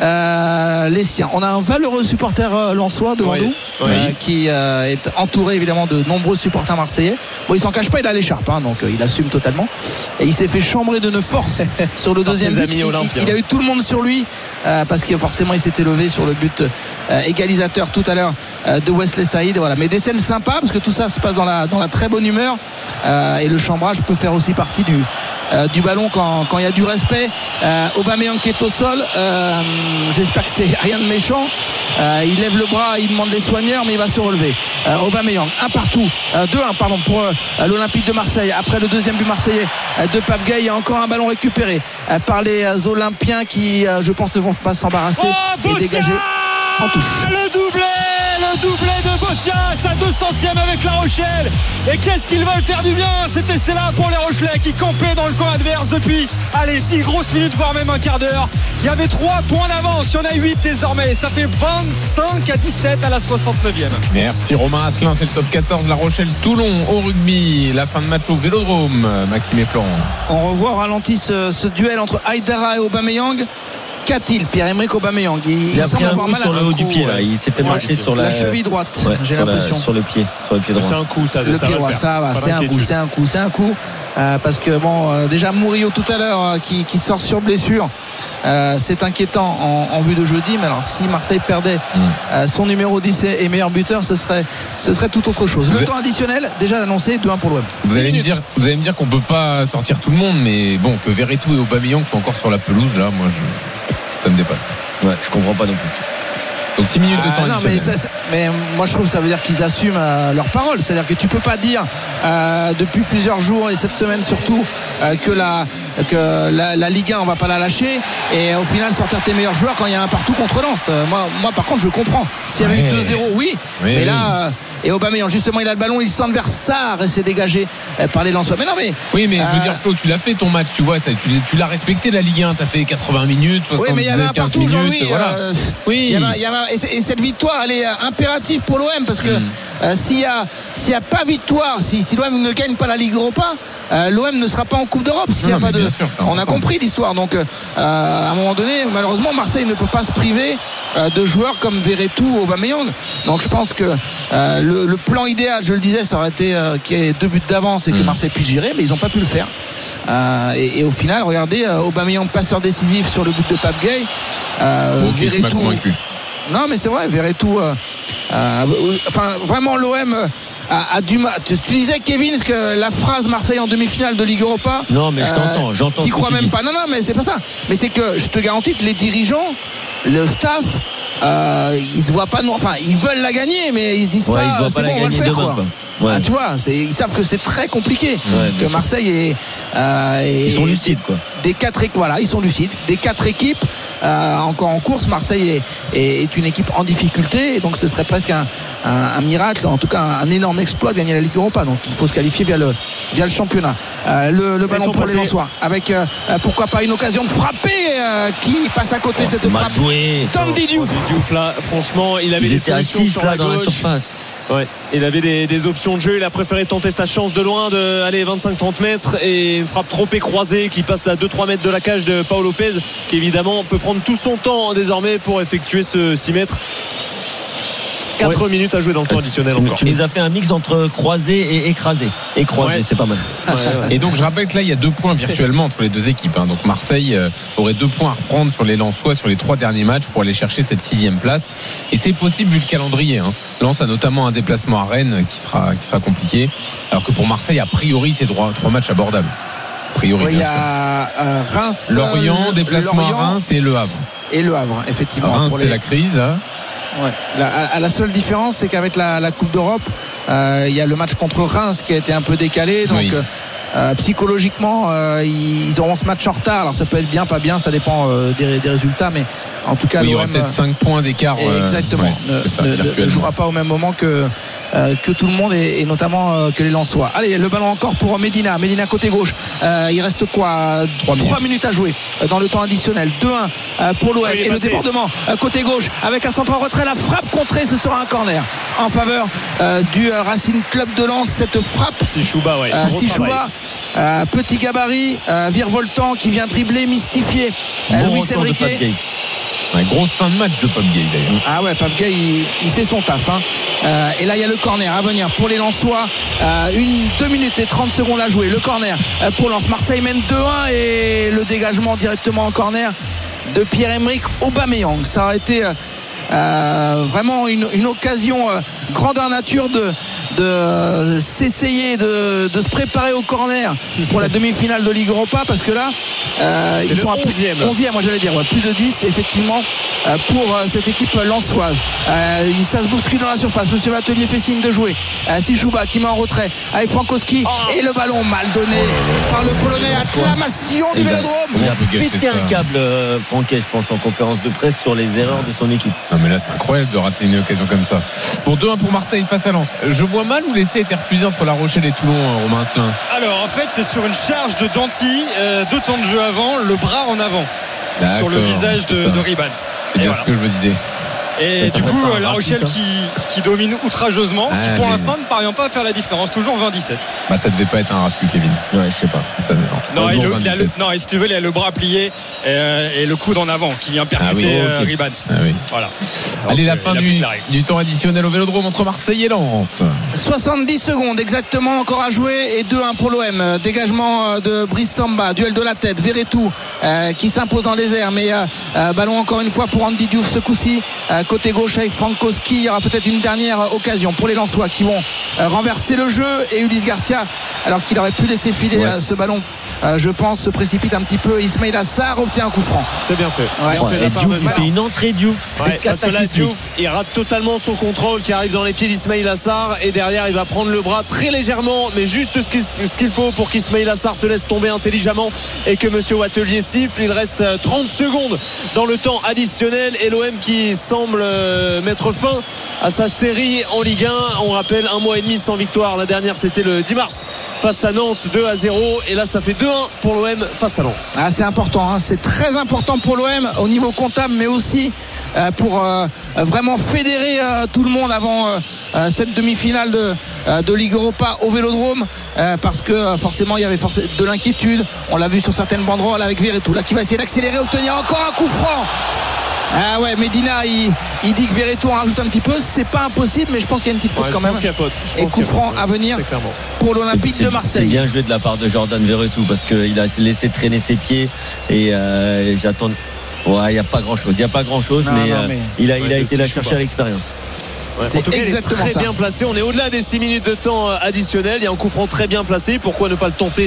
euh, les siens. On a un valeureux supporter euh, lensois devant oui, nous oui. Euh, qui euh, est entouré évidemment de nombreux supporters marseillais. Bon, il s'en cache pas, il a l'écharpe hein, donc euh, il assume totalement, et il s'est fait chambrer de neuf forces sur le deuxième but. Il, il, il a eu tout le monde sur lui euh, parce que forcément il s'était levé sur le but euh, égalisateur tout à l'heure euh, de Wesley Saïd. Voilà, mais des scènes sympas parce que tout ça se passe dans la, dans la très bonne humeur. Euh, et le chambrage peut faire aussi partie du, euh, du ballon quand, quand il y a du respect. euh, Aubameyang qui est au sol, euh, j'espère que c'est rien de méchant. euh, il lève le bras, il demande les soigneurs, mais il va se relever. euh, Aubameyang, un partout, euh, deux un pardon pour euh, l'Olympique de Marseille. Après le deuxième but marseillais euh, de Pape Gueye, il y a encore un ballon récupéré euh, par les euh, Olympiens qui euh, je pense ne vont pas s'embarrasser oh, et dégager en touche. Le doublé Le doublé de Botia, sa deux centième avec La Rochelle. Et qu'est-ce qu'ils veulent faire du bien. C'était c'est là pour les Rochelais qui campaient dans le camp adverse depuis allez dix grosses minutes, voire même un quart d'heure. Il y avait trois points d'avance, il y en a huit désormais. Ça fait vingt-cinq à dix-sept à la soixante-neuvième. Merci Romain Asselin, c'est le top quatorze de La Rochelle Toulon au rugby. La fin de match au Vélodrome, Maxime et Florent. On revoit au ralenti ce, ce duel entre Aïdara et Aubameyang. Qu'a-t-il Pierre-Emerick Aubameyang? Il, il a pris un coup sur le haut du pied là. Il s'est fait marcher ouais, sur la, la cheville droite. Ouais, j'ai sur l'impression la, sur le pied, sur le pied droit. C'est un coup, ça. Le ça pied va droit, le ça va. C'est un coup, c'est un coup, c'est un coup. Euh, parce que bon, euh, déjà Murillo tout à l'heure euh, qui, qui sort sur blessure. Euh, c'est inquiétant en, en vue de jeudi. Mais alors, si Marseille perdait mmh. euh, son numéro dix et meilleur buteur, ce serait, ce serait tout autre chose. Le vous temps additionnel déjà annoncé, deux un pour l'O M. Vous allez me dire, vous allez me dire qu'on peut pas sortir tout le monde, mais bon, que Verretou et Aubameyang sont encore sur la pelouse, là, moi, je, ça me dépasse. Ouais, je comprends pas non plus. Donc six minutes de temps euh, non, mais, ça, ça, mais moi je trouve que ça veut dire qu'ils assument euh, leurs paroles. C'est-à-dire que tu peux pas dire euh, depuis plusieurs jours et cette semaine surtout euh, que la que la, la Ligue un on va pas la lâcher et au final sortir tes meilleurs joueurs quand il y a un partout contre Lens. Euh, moi, moi par contre je comprends. S'il y avait ouais. eu deux zéro, oui, oui. Mais là euh, et Aubameyang justement il a le ballon, il se centre vers Sarr et s'est dégagé euh, par les Lensois. Mais non mais oui mais euh, je veux dire Flo, tu l'as fait ton match, tu vois, tu, tu l'as respecté la Ligue un, t'as fait quatre-vingts minutes, soixante, oui mais il y avait un partout minutes, voilà. euh, oui. Il y avait, il y avait, et, et cette victoire elle est impérative pour l'O M parce que mm. euh, s'il y a s'il y a pas victoire, si, si l'O M ne gagne pas la Ligue Europa, euh, l'O M ne sera pas en Coupe d'Europe. S'il y a pas de, sûr, on a compris l'histoire. Donc euh, à un moment donné, malheureusement, Marseille ne peut pas se priver euh, de joueurs comme Verretou ou Aubameyang. Donc je pense que euh, le, le plan idéal, je le disais, ça aurait été euh, qu'il y ait deux buts d'avance et que mmh. Marseille puisse gérer, mais ils n'ont pas pu le faire. Euh, et, et au final, regardez, euh, Aubameyang passeur décisif sur le but de Pape Gueye. Euh, okay, Verretou. Non mais c'est vrai, Verretou euh, euh, enfin vraiment l'O M a, a du mal. Tu, tu disais Kevin que la phrase Marseille en demi-finale de Ligue Europa. Non mais je t'entends, euh, j'entends. T'y crois même dis. pas. Non non mais c'est pas ça. Mais c'est que je te garantis que les dirigeants, le staff, euh, ils se voient pas, non, enfin ils veulent la gagner mais ils disent ouais, pas, ils se voient c'est pas bon, la on va le gagner faire demain, quoi. Ouais. Ah, tu vois, c'est, ils savent que c'est très compliqué, ouais, que Marseille est, euh, est. Ils sont lucides quoi. Des quatre équipes, voilà, ils sont lucides. Des quatre équipes, euh, encore en course. Marseille est, est, est une équipe en difficulté, et donc ce serait presque un, un, un miracle, en tout cas un, un énorme exploit de gagner la Ligue Europa. Donc il faut se qualifier via le, via le championnat. Euh, le, le ballon pour les Lensois, avec euh, pourquoi pas une occasion de frapper euh, qui passe à côté. Oh, cette frappe. Tandy Diouf. Diouf là, franchement, il avait Ils des étaient solutions assis sur là la dans gauche. la surface. Ouais, il avait des, des options de jeu, il a préféré tenter sa chance de loin, de aller vingt-cinq trente mètres, et une frappe trop écroisée qui passe à deux trois mètres de la cage de Pau Lopez, qui évidemment peut prendre tout son temps désormais pour effectuer ce six mètres. quatre Ouais. minutes à jouer dans le temps additionnel Tu, encore. tu nous as fait un mix entre croisé et écrasé. Et croisé, Ouais. c'est pas mal. Ouais, ouais. Et donc je rappelle que là il y a deux points virtuellement entre les deux équipes, hein. Donc Marseille euh, aurait deux points à reprendre sur les Lensois sur les trois derniers matchs pour aller chercher cette sixième place, et c'est possible vu le calendrier, hein. Lens a notamment un déplacement à Rennes qui sera, qui sera compliqué, alors que pour Marseille a priori c'est trois, trois matchs abordables a priori, Oui, il y bien sûr. a euh, Reims, Lorient, déplacement Lorient à Reims et Le Havre. et Le Havre, effectivement. Reims pour c'est les- la crise là. Ouais. La, à- à la seule différence, c'est qu'avec la, la Coupe d'Europe, euh, il y a le match contre Reims qui a été un peu décalé. Donc, Oui. euh, euh, psychologiquement, euh, ils auront ce match en retard. Alors, ça peut être bien, pas bien, ça dépend euh, des, des résultats. Mais en tout cas, Oui, il y l'O aura M, peut-être cinq points d'écart. euh, exactement, ouais, ne, c'est ça, ne- ne- ne virtuellement. jouera pas au même moment que, euh, que tout le monde, et, et notamment euh, que les Lensois. Allez, le ballon encore pour Medina. Medina côté gauche. Euh, il reste quoi Trois minutes. minutes à jouer euh, dans le temps additionnel. deux un euh, pour l'O M. Oui, il est Et le passé. débordement euh, côté gauche avec un centre en retrait. La frappe contrée, ce sera un corner en faveur euh, du euh, Racing Club de Lens. Cette frappe. Si Chouba, ouais. Euh, gros si travail. Chouba, euh, petit gabarit, euh, virevoltant, qui vient dribbler, mystifier euh, Bon Luis retour de Enrique. Pape Gueye. Ouais, grosse fin de match de Pape Gueye d'ailleurs. Ah ouais, Pape Gueye, il, il fait son taf, hein. Euh, et là il y a le corner à venir pour les Lensois. Euh, une, deux minutes et trente secondes à jouer. Le corner euh, pour Lens. Marseille mène deux un, et le dégagement directement en corner de Pierre-Emerick Aubameyang. Ça aurait été euh, euh, vraiment une, une occasion euh, grandeur nature de, de s'essayer de, de se préparer au corner pour la demi-finale de Ligue Europa, parce que là euh, C'est ils le sont à plus onzième. onzième, moi j'allais dire, ouais, plus de dix effectivement euh, pour euh, cette équipe lensoise. Euh, il- ça se bouscule dans la surface. Monsieur Vatelier fait signe de jouer. Euh, Sichouba qui met en retrait avec Frankowski, et le ballon mal donné par le Polonais. Acclamation du Il a, Vélodrome. il a On peut gâcher pété ça. un câble, euh, Franquet, je pense, en conférence de presse sur les erreurs de son équipe. Non mais là c'est incroyable de rater une occasion comme ça. Bon, deux un pour Marseille face à Lens. Je vois mal où l'essai a été refusé entre La Rochelle et Toulon, euh, Romain Asselin. Alors en fait c'est sur une charge de Danty, euh, deux temps de jeu avant, le bras en avant sur le D'accord, visage c'est de, ça. de Ribans. C'est Et, bien voilà. ce que je me disais. Et Ça du va coup pas un La raciste, Rochelle ça. qui, qui domine outrageusement, Ah, qui pour mais- l'instant ne parvient pas à faire la différence, toujours vingt dix-sept. Bah ça devait pas être un raffut, Kevin. Ouais, je sais pas. Ça, non, Non, il, Toujours le- il a le, vingt-dix-sept. non, et si tu veux, il a le bras plié euh, et le coude en avant qui vient percuter Ah oui, euh, ok. Ribans. Ah oui. Voilà. Allez, la Donc, fin il du, applique la règle. du temps additionnel au Vélodrome entre Marseille et Lens. soixante-dix secondes exactement encore à jouer, et deux un pour l'O M. Dégagement euh, de Brice Samba, duel de la tête. Verretou euh, qui s'impose dans les airs, mais euh, euh, ballon encore une fois pour Andy Diouf ce coup-ci, euh, côté gauche avec Frankowski. Il y aura peut-être une dernière occasion pour les Lensois qui vont euh, renverser le jeu, et Ulysse Garcia, alors qu'il aurait pu laisser filer Ouais. euh, ce ballon, euh, je pense, se précipite un petit peu. Ismail Assar obtient un coup franc. C'est bien fait. Ouais, Bien fait de la Et part de Diouf, il Sarr. fait une entrée Diouf. Ouais, parce que là, cataclysmique. Diouf, il rate totalement son contrôle qui arrive dans les pieds d'Ismail Assar, et derrière, il va prendre le bras très légèrement, mais juste ce qu'il, ce qu'il faut pour qu'Ismail Assar se laisse tomber intelligemment et que Monsieur Wattelier siffle. Il reste euh, trente secondes dans le temps additionnel, et l'O M qui semble euh, mettre fin à sa série en Ligue un. On rappelle un mois et demi sans victoire. La dernière, c'était le dix mars face à Nantes, deux à zéro, et là, ça fait deux un pour l'O M face à Lens. Ah, c'est important, hein. C'est très important pour l'O M au niveau comptable, mais aussi euh, pour euh, vraiment fédérer euh, tout le monde avant euh, euh, cette demi-finale de, euh, de Ligue Europa au Vélodrome, euh, parce que euh, forcément il y avait forc- de l'inquiétude. On l'a vu sur certaines banderoles avec Verretou là qui va essayer d'accélérer, obtenir encore un coup franc. Ah ouais, Medina il, il dit que Verretou en rajoute un petit peu. C'est pas impossible, mais je pense qu'il y a une petite faute Ouais, je quand même. pense qu'il y a faute. Je Et pense coup qu'il y a franc faute, à venir très clairement. pour l'Olympique C'est- de C'est Marseille. bien joué de la part de Jordan Verretou, parce qu'il a laissé traîner ses pieds, et euh, j'attends. Ouais, il n'y a pas grand chose. Il n'y a pas grand chose, Non, mais, non, euh, mais- il a, il Ouais, a de été la Sichouba. chercher à l'expérience. Ouais, C'est en tout cas, il est exactement très ça. bien placé. On est au-delà des six minutes de temps euh, additionnel. Il y a un coup franc très bien placé. Pourquoi ne pas le tenter?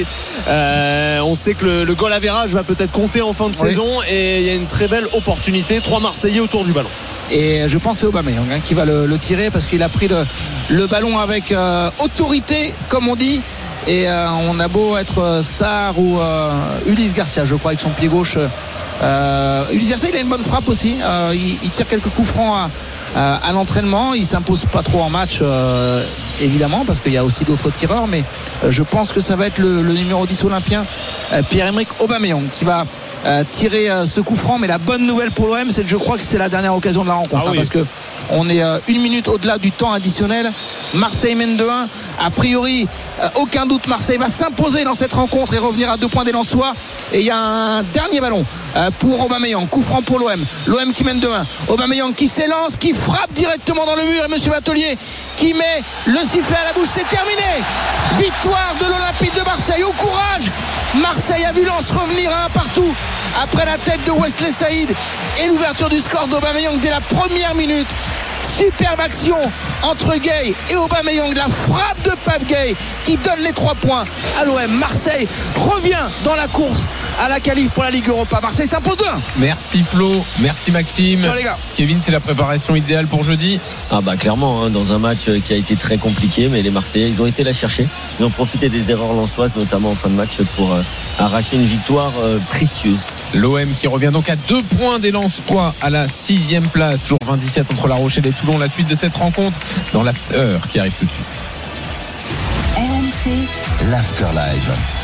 Euh, On sait que le, le goal average va peut-être compter en fin de Oui. saison, et il y a une très belle opportunité. Trois Marseillais autour du ballon. Et je pense que c'est Aubameyang hein, qui va le, le tirer, parce qu'il a pris le, le ballon avec euh, autorité, comme on dit. Et euh, on a beau être euh, Sarr ou euh, Ulysse Garcia, je crois, avec son pied gauche, euh, Euh, Ulysse Garcia, il a une bonne frappe aussi. Euh, il, il tire quelques coups francs à, à, à l'entraînement. Il s'impose pas trop en match, euh, évidemment, parce qu'il y a aussi d'autres tireurs. Mais euh, je pense que ça va être le, le numéro dix olympien, euh, Pierre-Emerick Aubameyang, qui va euh, tirer euh, ce coup franc. Mais la bonne nouvelle pour l'O M, c'est que je crois que c'est la dernière occasion de la rencontre, ah hein, oui. parce que on est euh, une minute au-delà du temps additionnel. Marseille mène deux un. A priori, euh, aucun doute, Marseille va s'imposer dans cette rencontre et revenir à deux points des Lensois. Et il y a un dernier ballon euh, pour Aubameyang. Coup franc pour l'O M. L'O M qui mène deux un. Aubameyang qui s'élance, qui frappe directement dans le mur. Et Monsieur Batelier qui met le sifflet à la bouche. C'est terminé. Victoire de l'Olympique de Marseille. Au courage. Marseille a vu Lens revenir à un partout après la tête de Wesley Saïd et l'ouverture du score d'Aubameyang dès la première minute. Superbe action entre Gueye et Aubameyang, la frappe de Pape Gueye qui donne les trois points à l'O M. Marseille revient dans la course à la qualif pour la Ligue Europa. Marseille s'impose deux un. Merci Flo, merci Maxime. Ciao les gars. Kevin, c'est la préparation idéale pour jeudi? Ah bah clairement, hein, dans un match qui a été très compliqué, mais les Marseillais, ils ont été la chercher. Ils ont profité des erreurs lensoises, notamment en fin de match, pour euh, arracher une victoire euh, précieuse. L'O M qui revient donc à deux points des Lensois à la sixième place, toujours vingt dix-sept entre La Rochelle et Toulon. La suite de cette rencontre dans l'after qui arrive tout de suite. R M C l'Afterlive.